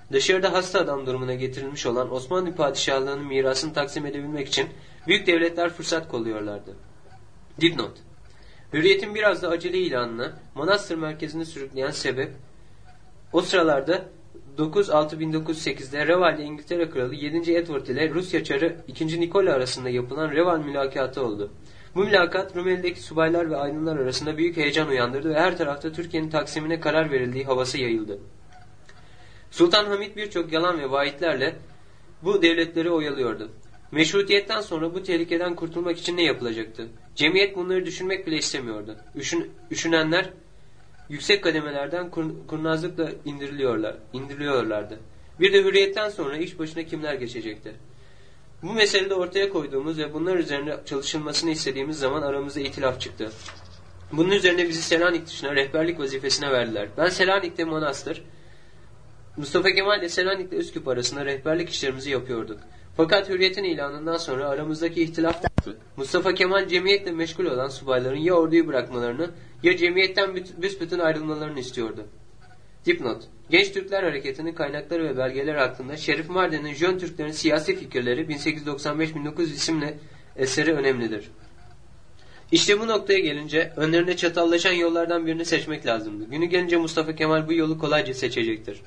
Dışarıda hasta adam durumuna getirilmiş olan Osmanlı padişahlığının mirasını taksim edebilmek için büyük devletler fırsat kolluyorlardı. Dipnot: Hürriyet'in biraz da acele ilanına Manastır merkezini sürükleyen sebep, o sıralarda 9-6-1908'de Reval'de İngiltere Kralı 7. Edward ile Rusya Çarı 2. Nikola arasında yapılan Reval mülakatı oldu. Bu mülakat Rumeli'deki subaylar ve aydınlar arasında büyük heyecan uyandırdı ve her tarafta Türkiye'nin taksimine karar verildiği havası yayıldı. Sultan Hamid birçok yalan ve vaatlerle bu devletleri oyalıyordu. Meşrutiyetten sonra bu tehlikeden kurtulmak için ne yapılacaktı? Cemiyet bunları düşünmek bile istemiyordu. Üşünenler yüksek kademelerden kurnazlıkla indiriliyorlardı. Bir de hürriyetten sonra iş başına kimler geçecekti? Bu meselede ortaya koyduğumuz ve bunlar üzerine çalışılmasını istediğimiz zaman aramızda itilaf çıktı. Bunun üzerine bizi Selanik dışına rehberlik vazifesine verdiler. Ben Selanik'te Manastır, Mustafa Kemal ile Selanik'le Üsküp arasında rehberlik işlerimizi yapıyorduk. Fakat hürriyetin ilanından sonra aramızdaki ihtilaf çıktı. Mustafa Kemal cemiyetle meşgul olan subayların ya orduyu bırakmalarını ya cemiyetten büsbütün ayrılmalarını istiyordu. Dipnot: Genç Türkler Hareketi'nin kaynakları ve belgeleri hakkında Şerif Mardin'in Jön Türklerin Siyasi Fikirleri 1895-1900 isimli eseri önemlidir. İşte bu noktaya gelince önlerine çatallaşan yollardan birini seçmek lazımdı. Günü gelince Mustafa Kemal bu yolu kolayca seçecektir.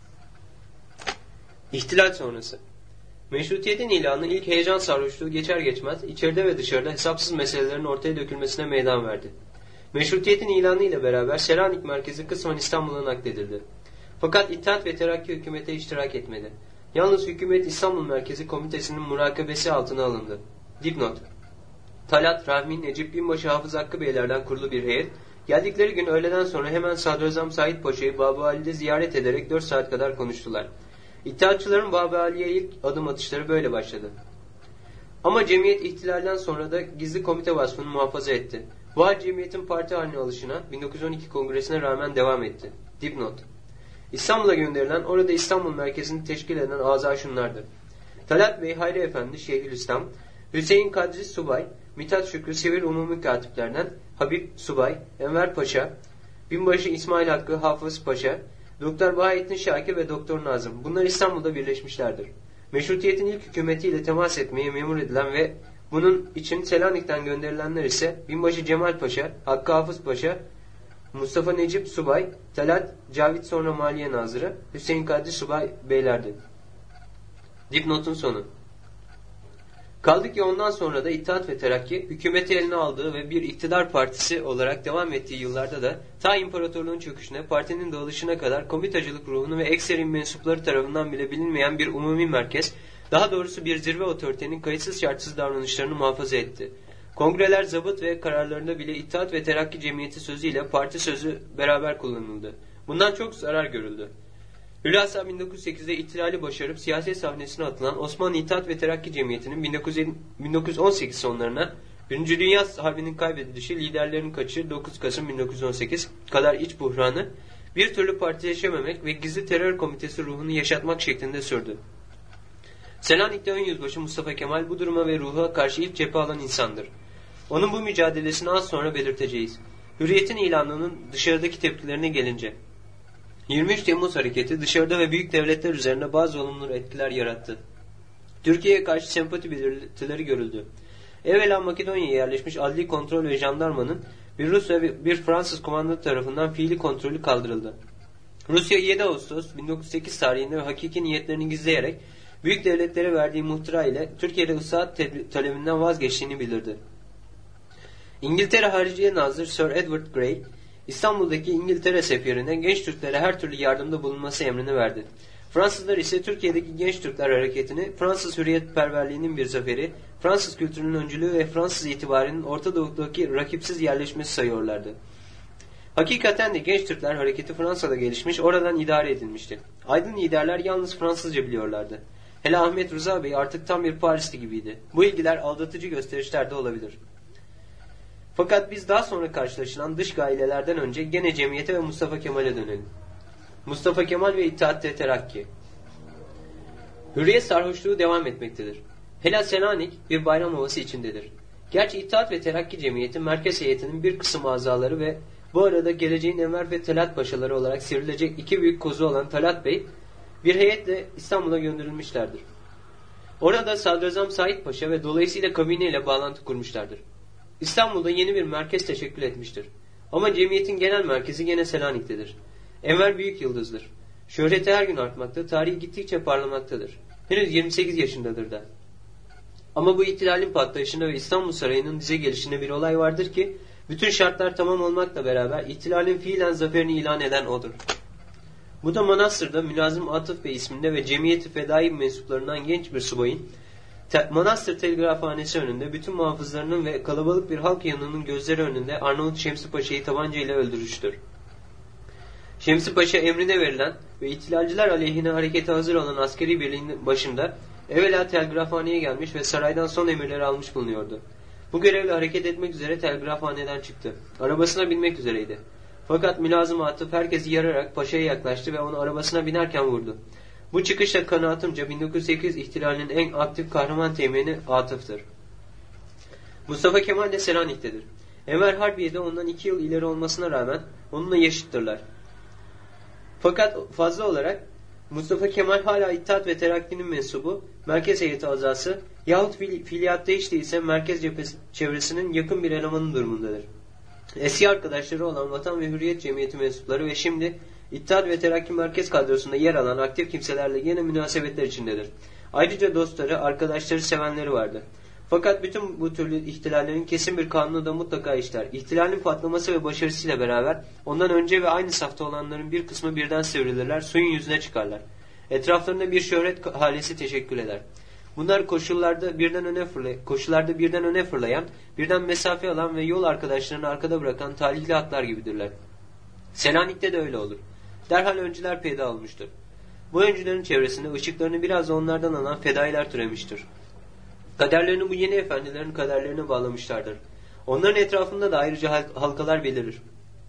İhtilal sonrası. Meşrutiyetin ilanı ilk heyecan sarhoşluğu geçer geçmez içeride ve dışarıda hesapsız meselelerin ortaya dökülmesine meydan verdi. Meşrutiyetin ilanı ile beraber Selanik merkezi kısmen İstanbul'a nakledildi. Fakat İttihat ve Terakki hükümete iştirak etmedi. Yalnız hükümet İstanbul Merkezi Komitesi'nin murakabesi altına alındı. Dipnot: Talat, Rahmi, Necip Binbaşı, Hafız Hakkı Beylerden kurulu bir heyet, geldikleri gün öğleden sonra hemen Sadrazam Said Paşa'yı Babali'de ziyaret ederek 4 saat kadar konuştular. İttihatçıların Babali'ye ilk adım atışları böyle başladı. Ama cemiyet ihtilalden sonra da gizli komite vasfını muhafaza etti. Bu hal cemiyetin parti haline alışına 1912 kongresine rağmen devam etti. Dipnot: İstanbul'a gönderilen, orada İstanbul merkezini teşkil eden azâ şunlardır: Talat Bey Hayri Efendi Şeyhülislam, Hüseyin Kadri Subay, Mithat Şükrü Sivil Umumi Katiplerden, Habib Subay, Enver Paşa, Binbaşı İsmail Hakkı Hafız Paşa, Doktor Bahattin Şakir ve Doktor Nazım. Bunlar İstanbul'da birleşmişlerdir. Meşrutiyetin ilk hükümetiyle temas etmeye memur edilen ve bunun için Selanik'ten gönderilenler ise Binbaşı Cemal Paşa, Hakkı Hafız Paşa, Mustafa Necip Subay, Talat Cavit sonra Maliye Nazırı, Hüseyin Kadri Subay beylerdi. Dipnotun sonu. Kaldı ki ondan sonra da İttihat ve Terakki hükümeti eline aldığı ve bir iktidar partisi olarak devam ettiği yıllarda da ta imparatorluğun çöküşüne, partinin dağılışına kadar komitacılık ruhunu ve ekserin mensupları tarafından bile bilinmeyen bir umumi merkez, daha doğrusu bir zirve otoritenin kayıtsız şartsız davranışlarını muhafaza etti. Kongreler, zabıt ve kararlarında bile İttihat ve Terakki Cemiyeti sözüyle parti sözü beraber kullanıldı. Bundan çok zarar görüldü. Hülasa 1908'de ihtilali başarıp siyaset sahnesine atılan Osmanlı İttihat ve Terakki Cemiyeti'nin 1918 sonlarına 1. Dünya Harbi'nin kaybedilişi, liderlerin kaçışı 9 Kasım 1918 kadar iç buhranı bir türlü partileşememek ve gizli terör komitesi ruhunu yaşatmak şeklinde sürdü. Selanik'te ön yüzbaşı Mustafa Kemal bu duruma ve ruha karşı ilk cephe alan insandır. Onun bu mücadelesini az sonra belirteceğiz. Hürriyetin ilanının dışarıdaki tepkilerine gelince. 23 Temmuz hareketi dışarıda ve büyük devletler üzerinde bazı olumlu etkiler yarattı. Türkiye'ye karşı sempati belirtileri görüldü. Evvela Makedonya'ya yerleşmiş adli kontrol ve jandarmanın bir Rus ve bir Fransız komando tarafından fiili kontrolü kaldırıldı. Rusya 7 Ağustos 1908 tarihinde hakiki niyetlerini gizleyerek büyük devletlere verdiği muhtıra ile Türkiye'de ıslahat talebinden vazgeçtiğini bildirdi. İngiltere Hariciye Nazırı Sir Edward Grey, İstanbul'daki İngiltere sefirine genç Türklere her türlü yardımda bulunması emrini verdi. Fransızlar ise Türkiye'deki genç Türkler hareketini Fransız hürriyetperverliğinin bir zaferi, Fransız kültürünün öncülüğü ve Fransız itibarının Orta Doğu'daki rakipsiz yerleşmesi sayıyorlardı. Hakikaten de genç Türkler hareketi Fransa'da gelişmiş, oradan idare edilmişti. Aydın liderler yalnız Fransızca biliyorlardı. Hele Ahmet Rıza Bey artık tam bir Parisli gibiydi. Bu ilgiler aldatıcı gösterişler de olabilir. Fakat biz daha sonra karşılaşılan dış gayelerden önce gene cemiyete ve Mustafa Kemal'e dönelim. Mustafa Kemal ve İttihat ve Terakki. Hürriyet sarhoşluğu devam etmektedir. Hele Selanik bir bayram havası içindedir. Gerçi İttihat ve Terakki Cemiyeti merkez heyetinin bir kısım azaları ve bu arada geleceğin Enver ve Talat Paşaları olarak sivrilecek iki büyük kozu olan Talat Bey bir heyetle İstanbul'a gönderilmişlerdir. Orada Sadrazam Said Paşa ve dolayısıyla kabineyle bağlantı kurmuşlardır. İstanbul'da yeni bir merkez teşekkül etmiştir. Ama cemiyetin genel merkezi gene Selanik'tedir. Enver büyük yıldızdır. Şöhreti her gün artmakta, tarihi gittikçe parlamaktadır. Henüz 28 yaşındadır da. Ama bu ihtilalin patlayışında ve İstanbul Sarayı'nın dize gelişinde bir olay vardır ki, bütün şartlar tamam olmakla beraber ihtilalin fiilen zaferini ilan eden odur. Bu da Manastır'da Mülazım Atıf Bey isminde ve Cemiyeti Fedai mensuplarından genç bir subayın, Manastır Telgrafhanesi önünde bütün muhafızlarının ve kalabalık bir halk yanının gözleri önünde Arnavut Şemsi Paşa'yı tabancayla öldürmüştür. Şemsi Paşa emrine verilen ve ihtilalciler aleyhine harekete hazır olan askeri birliğin başında evvela telgrafhaneye gelmiş ve saraydan son emirleri almış bulunuyordu. Bu görevle hareket etmek üzere telgrafhaneden çıktı. Arabasına binmek üzereydi. Fakat Mülazım Atıf herkesi yararak paşaya yaklaştı ve onu arabasına binerken vurdu. Bu çıkışla kanaatimce 1908 ihtilalinin en aktif kahraman temini Atıf'tır. Mustafa Kemal de Selanik'tedir. Enver Harbiye'de ondan 2 yıl ileri olmasına rağmen onunla yaşıttırlar. Fakat fazla olarak Mustafa Kemal hala İttihat ve Terakki'nin mensubu, merkez heyeti azası yahut fiiliyatta hiç değilse merkez çevresinin yakın bir elemanı durumundadır. Eski arkadaşları olan Vatan ve Hürriyet Cemiyeti mensupları ve şimdi İttihat ve Terakki merkez kadrosunda yer alan aktif kimselerle yine münasebetler içindedir. Ayrıca dostları, arkadaşları, sevenleri vardır. Fakat bütün bu türlü ihtilallerin kesin bir kanunu da mutlaka işler. İhtilalin patlaması ve başarısıyla beraber ondan önce ve aynı safta olanların bir kısmı birden sivrilirler, suyun yüzüne çıkarlar. Etraflarında bir şöhret halesi teşekkül eder. Bunlar koşullarda birden öne fırlayan, birden mesafe alan ve yol arkadaşlarını arkada bırakan talihli atlar gibidirler. Selanik'te de öyle olur. Derhal öncüler peyda olmuştur. Bu öncülerin çevresinde ışıklarını biraz da onlardan alan fedailer türemiştir. Kaderlerini bu yeni efendilerin kaderlerine bağlamışlardır. Onların etrafında da ayrıca halkalar belirir.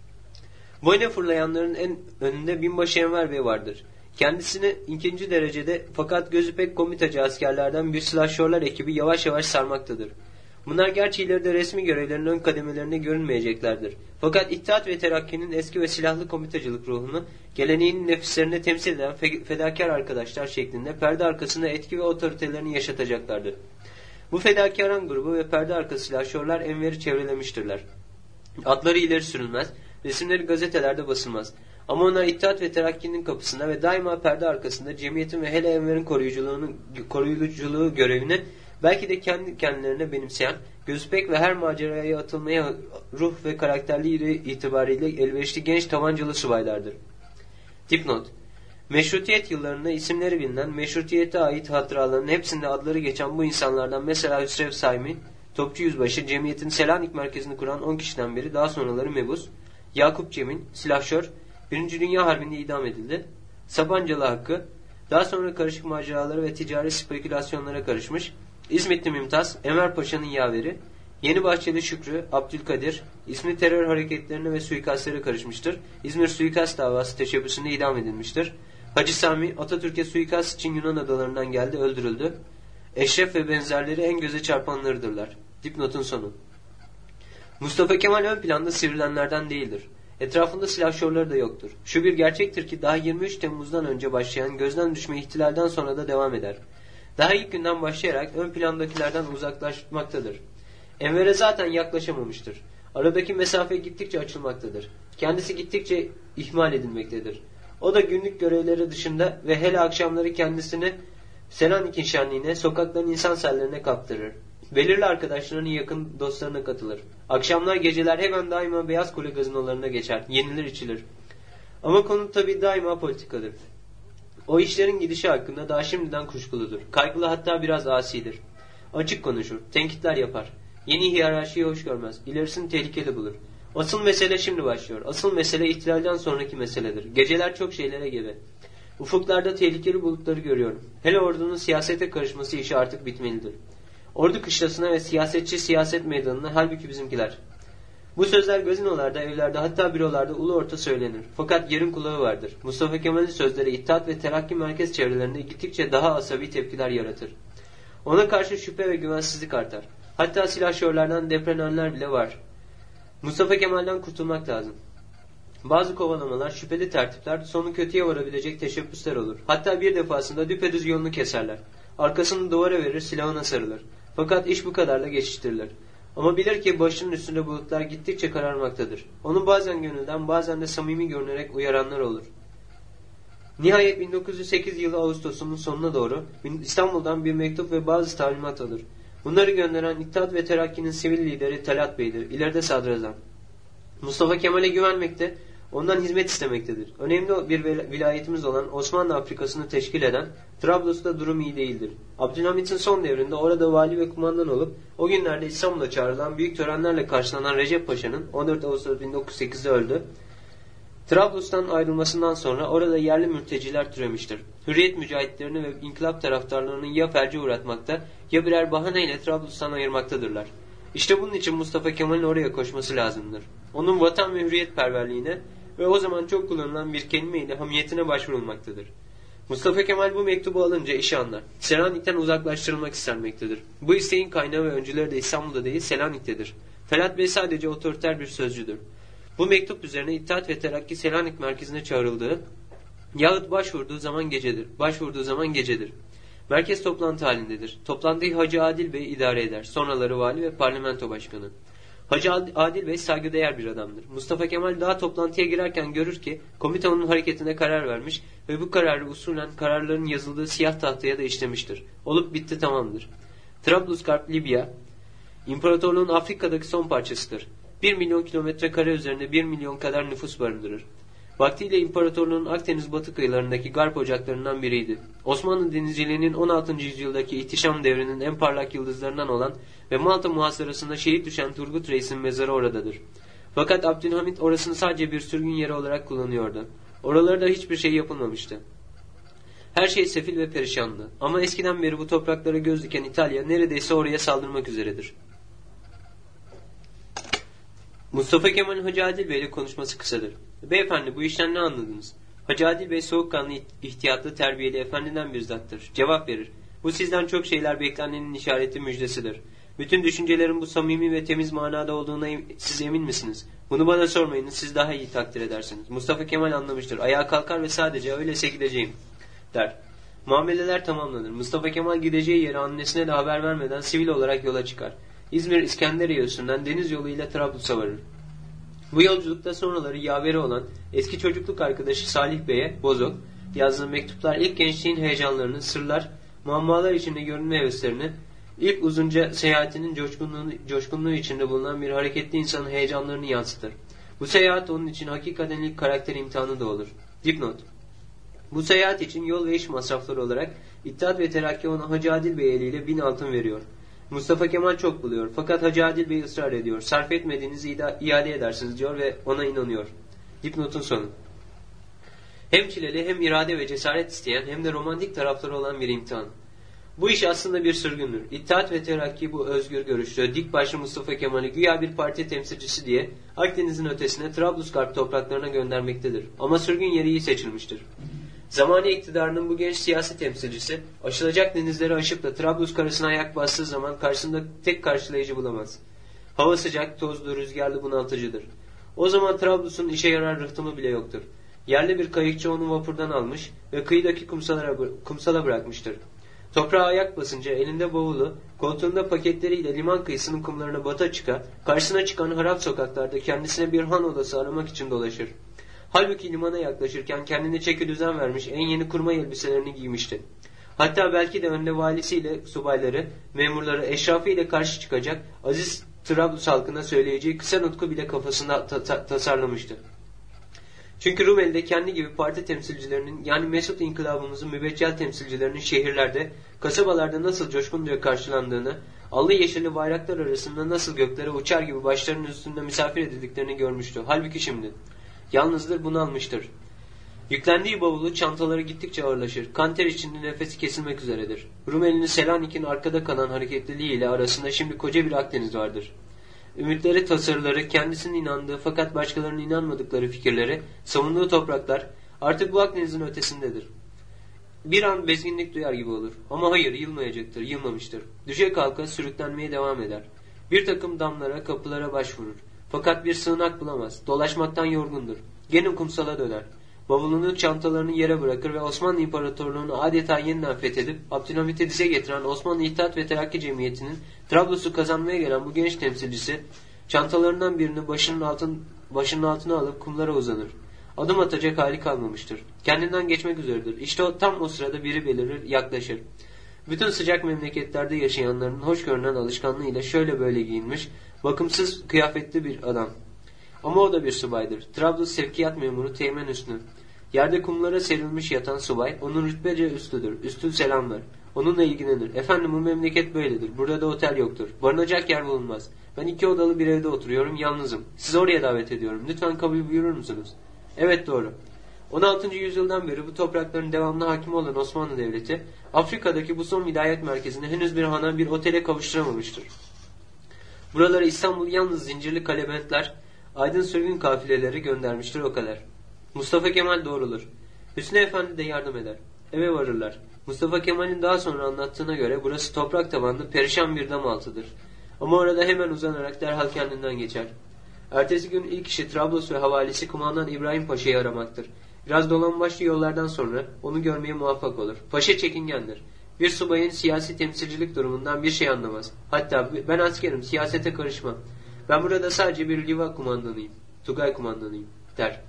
Bu öne fırlayanların en önünde binbaşı Enver Bey vardır. Kendisini ikinci derecede fakat gözü pek komitacı askerlerden bir silahşörler ekibi yavaş yavaş sarmaktadır. Bunlar gerçi ileride resmi görevlerin ön kademelerinde görünmeyeceklerdir. Fakat İttihat ve Terakki'nin eski ve silahlı komitacılık ruhunu, geleneğinin nefislerine temsil eden fedakar arkadaşlar şeklinde perde arkasında etki ve otoritelerini yaşatacaklardır. Bu fedakarın grubu ve perde arkası silahşörler Enver'i çevrelemiştirler. Atları ileri sürülmez, resimleri gazetelerde basılmaz. Ama onlar İttihat ve Terakki'nin kapısında ve daima perde arkasında cemiyetin ve hele Enver'in koruyuculuğu görevini belki de kendi kendilerine benimseyen, gözpek ve her maceraya atılmaya ruh ve karakterli itibariyle elverişli genç tabancalı subaylardır. Dipnot: Meşrutiyet yıllarında isimleri bilinen, meşrutiyete ait hatıraların hepsinde adları geçen bu insanlardan mesela Hüsrev Saymi, Topçu Yüzbaşı, cemiyetin Selanik merkezini kuran 10 kişiden biri, daha sonraları mebus, Yakup Cemil, silahşör, 1. Dünya Harbi'nde idam edildi. Sapancalı Hakkı, daha sonra karışık maceraları ve ticari spekülasyonlara karışmış. İzmitli Mümtaz, Enver Paşa'nın yaveri, Yeni Bahçeli Şükrü, Abdülkadir, ismi terör hareketlerine ve suikastlere karışmıştır. İzmir suikast davası teşebbüsünde idam edilmiştir. Hacı Sami, Atatürk'e suikast için Yunan adalarından geldi, öldürüldü. Eşref ve benzerleri en göze çarpanlarıdırlar. Dipnotun sonu. Mustafa Kemal ön planda sivrilenlerden değildir. Etrafında silahşörleri de yoktur. Şu bir gerçektir ki daha 23 Temmuz'dan önce başlayan gözden düşme ihtilalden sonra da devam eder. Daha ilk günden başlayarak ön plandakilerden uzaklaşmaktadır. Enver'e zaten yaklaşamamıştır. Aradaki mesafe gittikçe açılmaktadır. Kendisi gittikçe ihmal edilmektedir. O da günlük görevleri dışında ve hele akşamları kendisini Selanik şenliğine, sokakların insan sellerine kaptırır. Belirli arkadaşlarının yakın dostlarına katılır. Akşamlar geceler hemen daima Beyaz Kule gazinolarına geçer, yenilir içilir. Ama konu tabii daima politikadır. O işlerin gidişi hakkında daha şimdiden kuşkuludur. Kaygılı, hatta biraz asidir. Açık konuşur, tenkitler yapar. Yeni hiyerarşiyi hoş görmez, ilerisini tehlikeli bulur. Asıl mesele şimdi başlıyor. Asıl mesele ihtilalden sonraki meseledir. Geceler çok şeylere gebe. Ufuklarda tehlikeli bulutları görüyorum. Hele ordunun siyasete karışması işi artık bitmelidir. Ordu kışlasına ve siyasetçi siyaset meydanına, halbuki bizimkiler. Bu sözler gazinolarda, evlerde, hatta bürolarda ulu orta söylenir. Fakat yerin kulağı vardır. Mustafa Kemal'in sözleri İttihat ve Terakki merkez çevrelerinde gittikçe daha asabi tepkiler yaratır. Ona karşı şüphe ve güvensizlik artar. Hatta silahşörlerden deprenenler bile var. Mustafa Kemal'den kurtulmak lazım. Bazı kovalamalar, şüpheli tertipler, sonu kötüye varabilecek teşebbüsler olur. Hatta bir defasında düpedüz yolunu keserler. Arkasını duvara verir, silahına sarılır. Fakat iş bu kadarla geçiştirilir. Ama bilir ki başının üstünde bulutlar gittikçe kararmaktadır. Onu bazen gönülden, bazen de samimi görünerek uyaranlar olur. Nihayet 1908 yılı Ağustos'un sonuna doğru İstanbul'dan bir mektup ve bazı talimat alır. Bunları gönderen İttihat ve Terakki'nin sivil lideri Talat Bey'dir. İleride sadrazam. Mustafa Kemal'e güvenmekte, ondan hizmet istemektedir. Önemli bir vilayetimiz olan Osmanlı Afrikası'nı teşkil eden Trablus'ta durum iyi değildir. Abdülhamit'in son devrinde orada vali ve kumandan olup o günlerde İstanbul'a çağrılan büyük törenlerle karşılanan Recep Paşa'nın 14 Ağustos 1908'de öldü. Trablus'tan ayrılmasından sonra orada yerli mülteciler türemiştir. Hürriyet mücahitlerini ve inkılap taraftarlarını ya felce uğratmakta ya birer bahaneyle Trablus'tan ayırmaktadırlar. İşte bunun için Mustafa Kemal'in oraya koşması lazımdır. Onun vatan ve hürriyet perverliğine ve o zaman çok kullanılan bir kelimeyle hamiyetine başvurulmaktadır. Mustafa Kemal bu mektubu alınca işi anlar. Selanik'ten uzaklaştırılmak istenmektedir. Bu isteğin kaynağı ve öncüleri de İstanbul'da değil Selanik'tedir. Talat Bey sadece otoriter bir sözcüdür. Bu mektup üzerine İttihat ve Terakki Selanik merkezine çağrıldığı yahut başvurduğu zaman gecedir. Merkez toplantı halindedir. Toplantıyı Hacı Adil Bey idare eder. Sonraları vali ve parlamento başkanı. Hacı Adil Bey saygıdeğer bir adamdır. Mustafa Kemal daha toplantıya girerken görür ki komite onun hareketine karar vermiş ve bu kararı usulen kararların yazıldığı siyah tahtaya da işlemiştir. Olup bitti tamamdır. Trablusgarp, Libya, İmparatorluğun Afrika'daki son parçasıdır. 1 milyon kilometre kare üzerinde 1 milyon kadar nüfus barındırır. Vaktiyle imparatorluğun Akdeniz batı kıyılarındaki garp ocaklarından biriydi. Osmanlı denizciliğinin 16. yüzyıldaki ihtişam devrinin en parlak yıldızlarından olan ve Malta muhasarasında şehit düşen Turgut Reis'in mezarı oradadır. Fakat Abdülhamit orasını sadece bir sürgün yeri olarak kullanıyordu. Oralarda hiçbir şey yapılmamıştı. Her şey sefil ve perişandı. Ama eskiden beri bu topraklara göz diken İtalya neredeyse oraya saldırmak üzeredir. Mustafa Kemal'in Hacı Adil Bey ile konuşması kısadır. Beyefendi bu işten ne anladınız? Hacı Adil Bey soğukkanlı, ihtiyatlı, terbiyeli efendiden bir zattır. Cevap verir. Bu sizden çok şeyler beklenenin işareti müjdesidir. Bütün düşüncelerin bu samimi ve temiz manada olduğuna siz emin misiniz? Bunu bana sormayınız, siz daha iyi takdir edersiniz. Mustafa Kemal anlamıştır. Ayağa kalkar ve sadece öyleyse gideceğim der. Muameleler tamamlanır. Mustafa Kemal gideceği yere annesine de haber vermeden sivil olarak yola çıkar. İzmir İskenderiye üstünden deniz yoluyla Trablus'a varır. Bu yolculukta sonraları yaveri olan eski çocukluk arkadaşı Salih Bey'e Bozok yazdığı mektuplar ilk gençliğin heyecanlarını, sırlar, muammalar içinde görünme heveslerini, ilk uzunca seyahatinin coşkunluğu içinde bulunan bir hareketli insanın heyecanlarını yansıtır. Bu seyahat onun için hakikaten ilk karakter imtihanı da olur. Dipnot. Bu seyahat için yol ve iş masrafları olarak İttihat ve Terakki ona Hacı Adil Bey eliyle 1000 altın veriyor. Mustafa Kemal çok buluyor. Fakat Hacı Adil Bey ısrar ediyor. Sarf etmediğinizi iade edersiniz diyor ve ona inanıyor. Dipnotun sonu. Hem çileli hem irade ve cesaret isteyen hem de romantik tarafları olan bir imtihan. Bu iş aslında bir sürgündür. İttihat ve Terakki bu özgür görüşlü, dik başlı Mustafa Kemal'i güya bir parti temsilcisi diye Akdeniz'in ötesine Trablusgarp topraklarına göndermektedir. Ama sürgün yeri iyi seçilmiştir. Zamani iktidarının bu genç siyasi temsilcisi aşılacak denizleri aşıp da Trablus karasına ayak bastığı zaman karşısında tek karşılayıcı bulamaz. Hava sıcak, tozlu, rüzgarlı, bunaltıcıdır. O zaman Trablus'un işe yarar rıhtımı bile yoktur. Yerli bir kayıkçı onu vapurdan almış ve kıyıdaki kumsala bırakmıştır. Toprağa ayak basınca elinde bavulu, koltuğunda paketleriyle liman kıyısının kumlarına bata çıka, karşısına çıkan harap sokaklarda kendisine bir han odası aramak için dolaşır. Halbuki limana yaklaşırken kendine çeki düzen vermiş en yeni kurmay elbiselerini giymişti. Hatta belki de önde valisiyle subayları, memurları, eşrafı ile karşı çıkacak aziz Trablus halkına söyleyeceği kısa nutku bile kafasında tasarlamıştı. Çünkü Rumeli'de kendi gibi parti temsilcilerinin yani Mesut İnkılabımızın mübeccel temsilcilerinin şehirlerde, kasabalarda nasıl coşkunca karşılandığını, allı yeşilli bayraklar arasında nasıl göklere uçar gibi başlarının üstünde misafir edildiklerini görmüştü. Halbuki şimdi yalnızdır, bunalmıştır. Yüklendiği bavulu, çantaları gittikçe ağırlaşır. Kanter içinde nefesi kesilmek üzeredir. Rumeli'nin Selanik'in arkada kalan hareketliliği ile arasında şimdi koca bir Akdeniz vardır. Ümitleri, tasarıları, kendisinin inandığı fakat başkalarının inanmadıkları fikirleri, savunduğu topraklar artık bu Akdeniz'in ötesindedir. Bir an bezginlik duyar gibi olur. Ama hayır, yılmayacaktır, yılmamıştır. Düşe kalka sürüklenmeye devam eder. Bir takım damlara, kapılara başvurur. Fakat bir sığınak bulamaz. Dolaşmaktan yorgundur. Gene kumsala döner. Bavulunu, çantalarını yere bırakır ve Osmanlı İmparatorluğu'nu adeta yeniden fethedip Abdülhamit'i dize getiren Osmanlı İttihat ve Terakki Cemiyeti'nin Trablus'u kazanmaya gelen bu genç temsilcisi çantalarından birini başının altına alıp kumlara uzanır. Adım atacak hali kalmamıştır. Kendinden geçmek üzeredir. İşte tam o sırada biri belirir, yaklaşır. Bütün sıcak memleketlerde yaşayanların hoş görünen alışkanlığıyla şöyle böyle giyinmiş, bakımsız kıyafetli bir adam. Ama o da bir subaydır. Trablus sevkiyat memuru Teğmen Hüsnü. Yerde kumlara serilmiş yatan subay, onun rütbece üstüdür. Üstün selamlar. Onunla ilgilenir. Efendim bu memleket böyledir. Burada otel yoktur. Barınacak yer bulunmaz. Ben 2 odalı bir evde oturuyorum, yalnızım. Sizi oraya davet ediyorum. Lütfen kabul buyurur musunuz? Evet, doğru. 16. yüzyıldan beri bu toprakların devamlı hakimi olan Osmanlı Devleti, Afrika'daki bu son vilayet merkezine henüz bir hana, bir otele kavuşturamamıştır. Buralara İstanbul yalnız zincirli kalebentler, aydın sürgün kafileleri göndermiştir, o kadar. Mustafa Kemal doğrulur. Hüsnü Efendi de yardım eder. Eve varırlar. Mustafa Kemal'in daha sonra anlattığına göre burası toprak tabanlı perişan bir dam altıdır. Ama orada hemen uzanarak derhal kendinden geçer. Ertesi gün ilk işi Trablus ve havalisi kumandan İbrahim Paşa'yı aramaktır. Biraz dolambaçlı yollardan sonra onu görmeye muvaffak olur. Paşa çekingendir. Bir subayın siyasi temsilcilik durumundan bir şey anlamaz. Hatta ben askerim, siyasete karışmam. Ben burada sadece bir liva kumandanıyım, Tugay kumandanıyım der.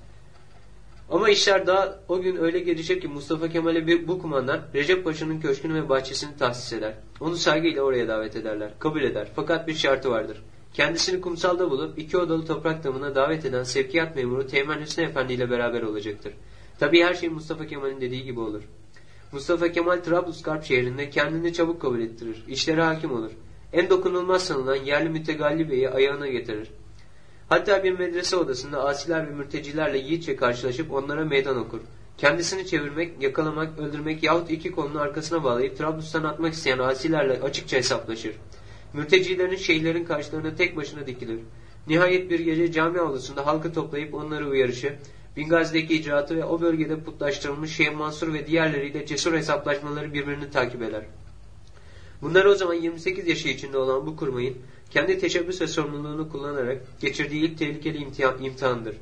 Ama işler daha o gün öyle gelecek ki Mustafa Kemal'e bu kumandan Recep Paşa'nın köşkünü ve bahçesini tahsis eder. Onu saygıyla oraya davet ederler. Kabul eder. Fakat bir şartı vardır. Kendisini kumsalda bulup 2 odalı toprak damına davet eden sevkiyat memuru Teğmen Hüsnü Efendi ile beraber olacaktır. Tabii her şey Mustafa Kemal'in dediği gibi olur. Mustafa Kemal Trablusgarp şehrinde kendini çabuk kabul ettirir. İşlere hakim olur. En dokunulmaz sanılan yerli mütegalli beyi ayağına getirir. Hatta bir medrese odasında asiler ve mürtecilerle yiğitçe karşılaşıp onlara meydan okur. Kendisini çevirmek, yakalamak, öldürmek yahut 2 kolunu arkasına bağlayıp Trablus'tan atmak isteyen asilerle açıkça hesaplaşır. Mürtecilerin şeyhlerin karşılarına tek başına dikilir. Nihayet bir gece cami avlusunda halkı toplayıp onları uyarışı, Bingazi'deki icraatı ve o bölgede putlaştırılmış Şeyh Mansur ve diğerleriyle cesur hesaplaşmaları birbirini takip eder. Bunlar o zaman 28 yaşı içinde olan bu kurmayın kendi teşebbüs ve sorumluluğunu kullanarak geçirdiği ilk tehlikeli imtihandır.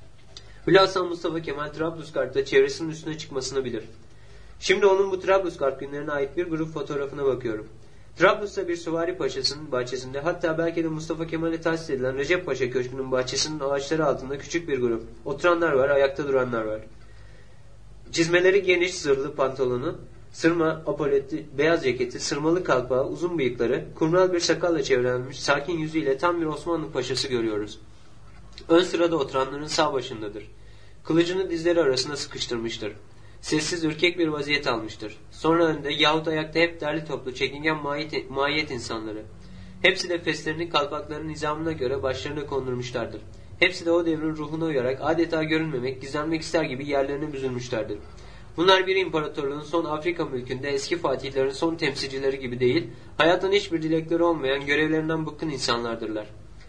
Hülasa Mustafa Kemal Trablusgarp'ta çevresinin üstüne çıkmasını bilir. Şimdi onun bu Trablusgarp günlerine ait bir grup fotoğrafına bakıyorum. Trablus'ta bir süvari paşasının bahçesinde, hatta belki de Mustafa Kemal'e tahsis edilen Recep Paşa Köşkü'nün bahçesinin ağaçları altında küçük bir grup. Oturanlar var, ayakta duranlar var. Çizmeleri geniş, zırhlı pantolonu, sırma, apoletli, beyaz ceketi, sırmalı kalpağı, uzun bıyıkları, kumral bir sakalla çevrelenmiş, sakin yüzüyle tam bir Osmanlı paşası görüyoruz. Ön sırada oturanların sağ başındadır. Kılıcını dizleri arasında sıkıştırmıştır. Sessiz, ürkek bir vaziyet almıştır. Sonra önde yahut ayakta hep derli toplu, çekingen mahiyet insanları. Hepsi de feslerini kalpaklarının nizamına göre başlarına kondurmuşlardır. Hepsi de o devrin ruhuna uyarak adeta görünmemek, gizlenmek ister gibi yerlerine büzülmüşlerdir. Bunlar bir imparatorluğun son Afrika mülkünde eski fatihlerin son temsilcileri gibi değil, hayatın hiçbir dilekleri olmayan, görevlerinden bıkkın insanlardırlar.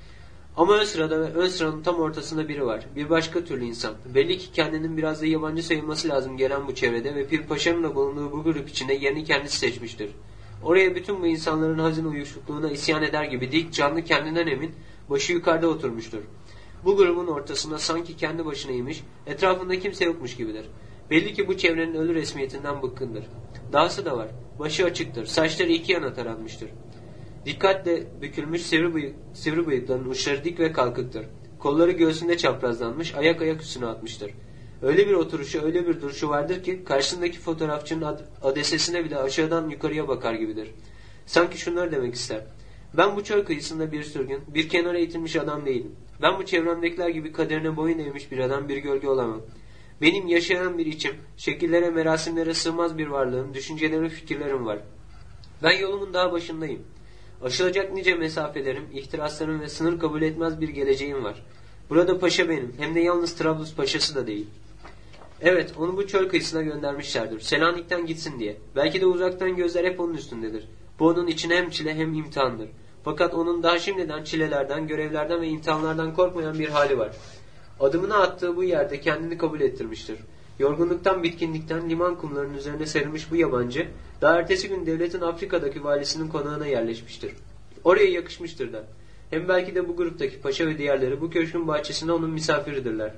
Ama ön sırada ve ön sıranın tam ortasında biri var. Bir başka türlü insan. Belli ki kendinin biraz da yabancı sayılması lazım gelen bu çevrede ve Pir Paşa'nın da bulunduğu bu grup içinde yerini kendisi seçmiştir. Oraya bütün bu insanların hazin uyuşukluğuna isyan eder gibi dik, canlı, kendinden emin, başı yukarıda oturmuştur. Bu grubun ortasında sanki kendi başına eğmiş, etrafında kimse yokmuş gibidir. Belli ki bu çevrenin ölü resmiyetinden bıkkındır. Dahası da var. Başı açıktır. Saçları 2 yana taranmıştır. Dikkatle bükülmüş sivri bıyıkların uçları dik ve kalkıktır. Kolları göğsünde çaprazlanmış, ayak üstüne atmıştır. Öyle bir oturuşu, öyle bir duruşu vardır ki karşısındaki fotoğrafçının adesesine bile aşağıdan yukarıya bakar gibidir. Sanki şunları demek ister. Ben bu çöl kıyısında bir sürgün, bir kenara itilmiş adam değilim. Ben bu çevremdekiler gibi kaderine boyun eğmiş bir adam, bir gölge olamam. Benim yaşayan bir içim, şekillere, merasimlere sığmaz bir varlığım, düşüncelerim, fikirlerim var. Ben yolumun daha başındayım. Aşılacak nice mesafelerim, ihtiraslarım ve sınır kabul etmez bir geleceğim var. Burada paşa benim, hem de yalnız Trablus paşası da değil. Evet, onu bu çöl kıyısına göndermişlerdir. Selanik'ten gitsin diye. Belki de uzaktan gözler hep onun üstündedir. Bu onun için hem çile hem imtihandır. Fakat onun daha şimdiden çilelerden, görevlerden ve imtihanlardan korkmayan bir hali var. Adımını attığı bu yerde kendini kabul ettirmiştir. Yorgunluktan, bitkinlikten liman kumlarının üzerine serilmiş bu yabancı, daha ertesi gün devletin Afrika'daki valisinin konağına yerleşmiştir. Oraya yakışmıştır da. Hem belki de bu gruptaki paşa ve diğerleri bu köşkün bahçesinde onun misafiridirler.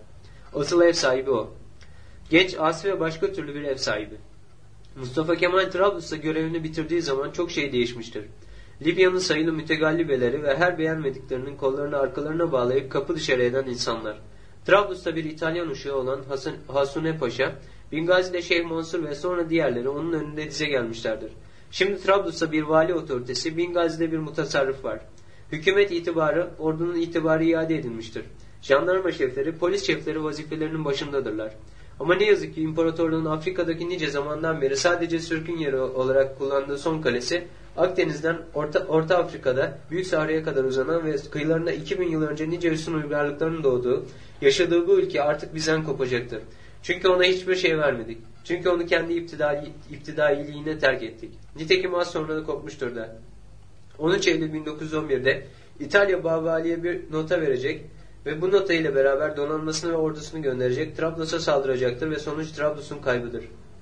Asıl ev sahibi o. Genç, asi ve başka türlü bir ev sahibi. Mustafa Kemal Trablus'ta görevini bitirdiği zaman çok şey değişmiştir. Libya'nın sayılı mütegallibeleri ve her beğenmediklerinin kollarını arkalarına bağlayıp kapı dışarı eden insanlar. Trablus'ta bir İtalyan uşağı olan Hasune Paşa, Bingazi'de Şeyh Mansur ve sonra diğerleri onun önünde dize gelmişlerdir. Şimdi Trablus'ta bir vali otoritesi, Bingazi'de bir mutasarrıf var. Hükümet itibarı, ordunun itibarı iade edilmiştir. Jandarma şefleri, polis şefleri vazifelerinin başındadırlar. Ama ne yazık ki imparatorluğun Afrika'daki nice zamandan beri sadece sürgün yeri olarak kullandığı son kalesi, Akdeniz'den Orta Afrika'da Büyük Sahra'ya kadar uzanan ve kıyılarında 2000 yıl önce nice üstün uygarlıkların doğduğu, yaşadığı bu ülke artık bizden kopacaktır. Çünkü ona hiçbir şey vermedik. Çünkü onu kendi iptidailiğine terk ettik. Nitekim az sonra da kopmuştur da. 13 Eylül 1911'de İtalya Babali'ye bir nota verecek ve bu nota ile beraber donanmasını ve ordusunu gönderecek, Trablus'a saldıracaktır ve sonuç Trablus'un kaybıdır.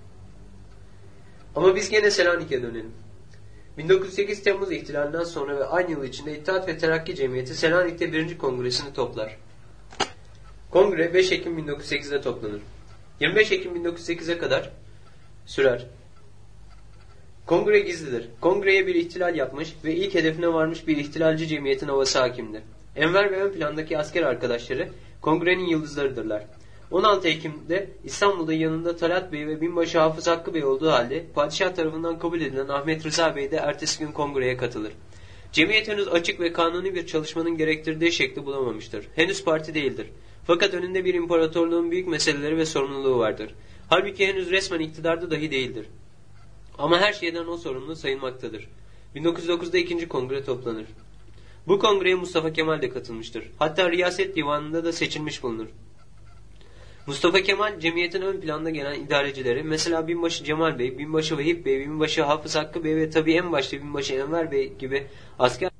Ama biz gene Selanik'e dönelim. 1908 Temmuz ihtilalinden sonra ve aynı yıl içinde İttihat ve Terakki Cemiyeti Selanik'te 1. Kongresini toplar. Kongre 5 Ekim 1908'de toplanır. 25 Ekim 1908'e kadar sürer. Kongre gizlidir. Kongreye bir ihtilal yapmış ve ilk hedefine varmış bir ihtilalci cemiyetin havası hakimdir. Enver ve ön plandaki asker arkadaşları kongrenin yıldızlarıdırlar. 16 Ekim'de İstanbul'da yanında Talat Bey ve binbaşı Hafız Hakkı Bey olduğu halde padişah tarafından kabul edilen Ahmet Rıza Bey de ertesi gün kongreye katılır. Cemiyet henüz açık ve kanuni bir çalışmanın gerektirdiği şekli bulamamıştır. Henüz parti değildir. Fakat önünde bir imparatorluğun büyük meseleleri ve sorumluluğu vardır. Halbuki henüz resmen iktidarda dahi değildir. Ama her şeyden o sorumlu sayılmaktadır. 1909'da 2. Kongre toplanır. Bu kongreye Mustafa Kemal de katılmıştır. Hatta Riyaset Divanı'nda da seçilmiş bulunur. Mustafa Kemal, cemiyetin ön planda gelen idarecileri, mesela binbaşı Cemal Bey, binbaşı Vehip Bey, binbaşı Hafız Hakkı Bey ve tabii en başta binbaşı Enver Bey gibi asker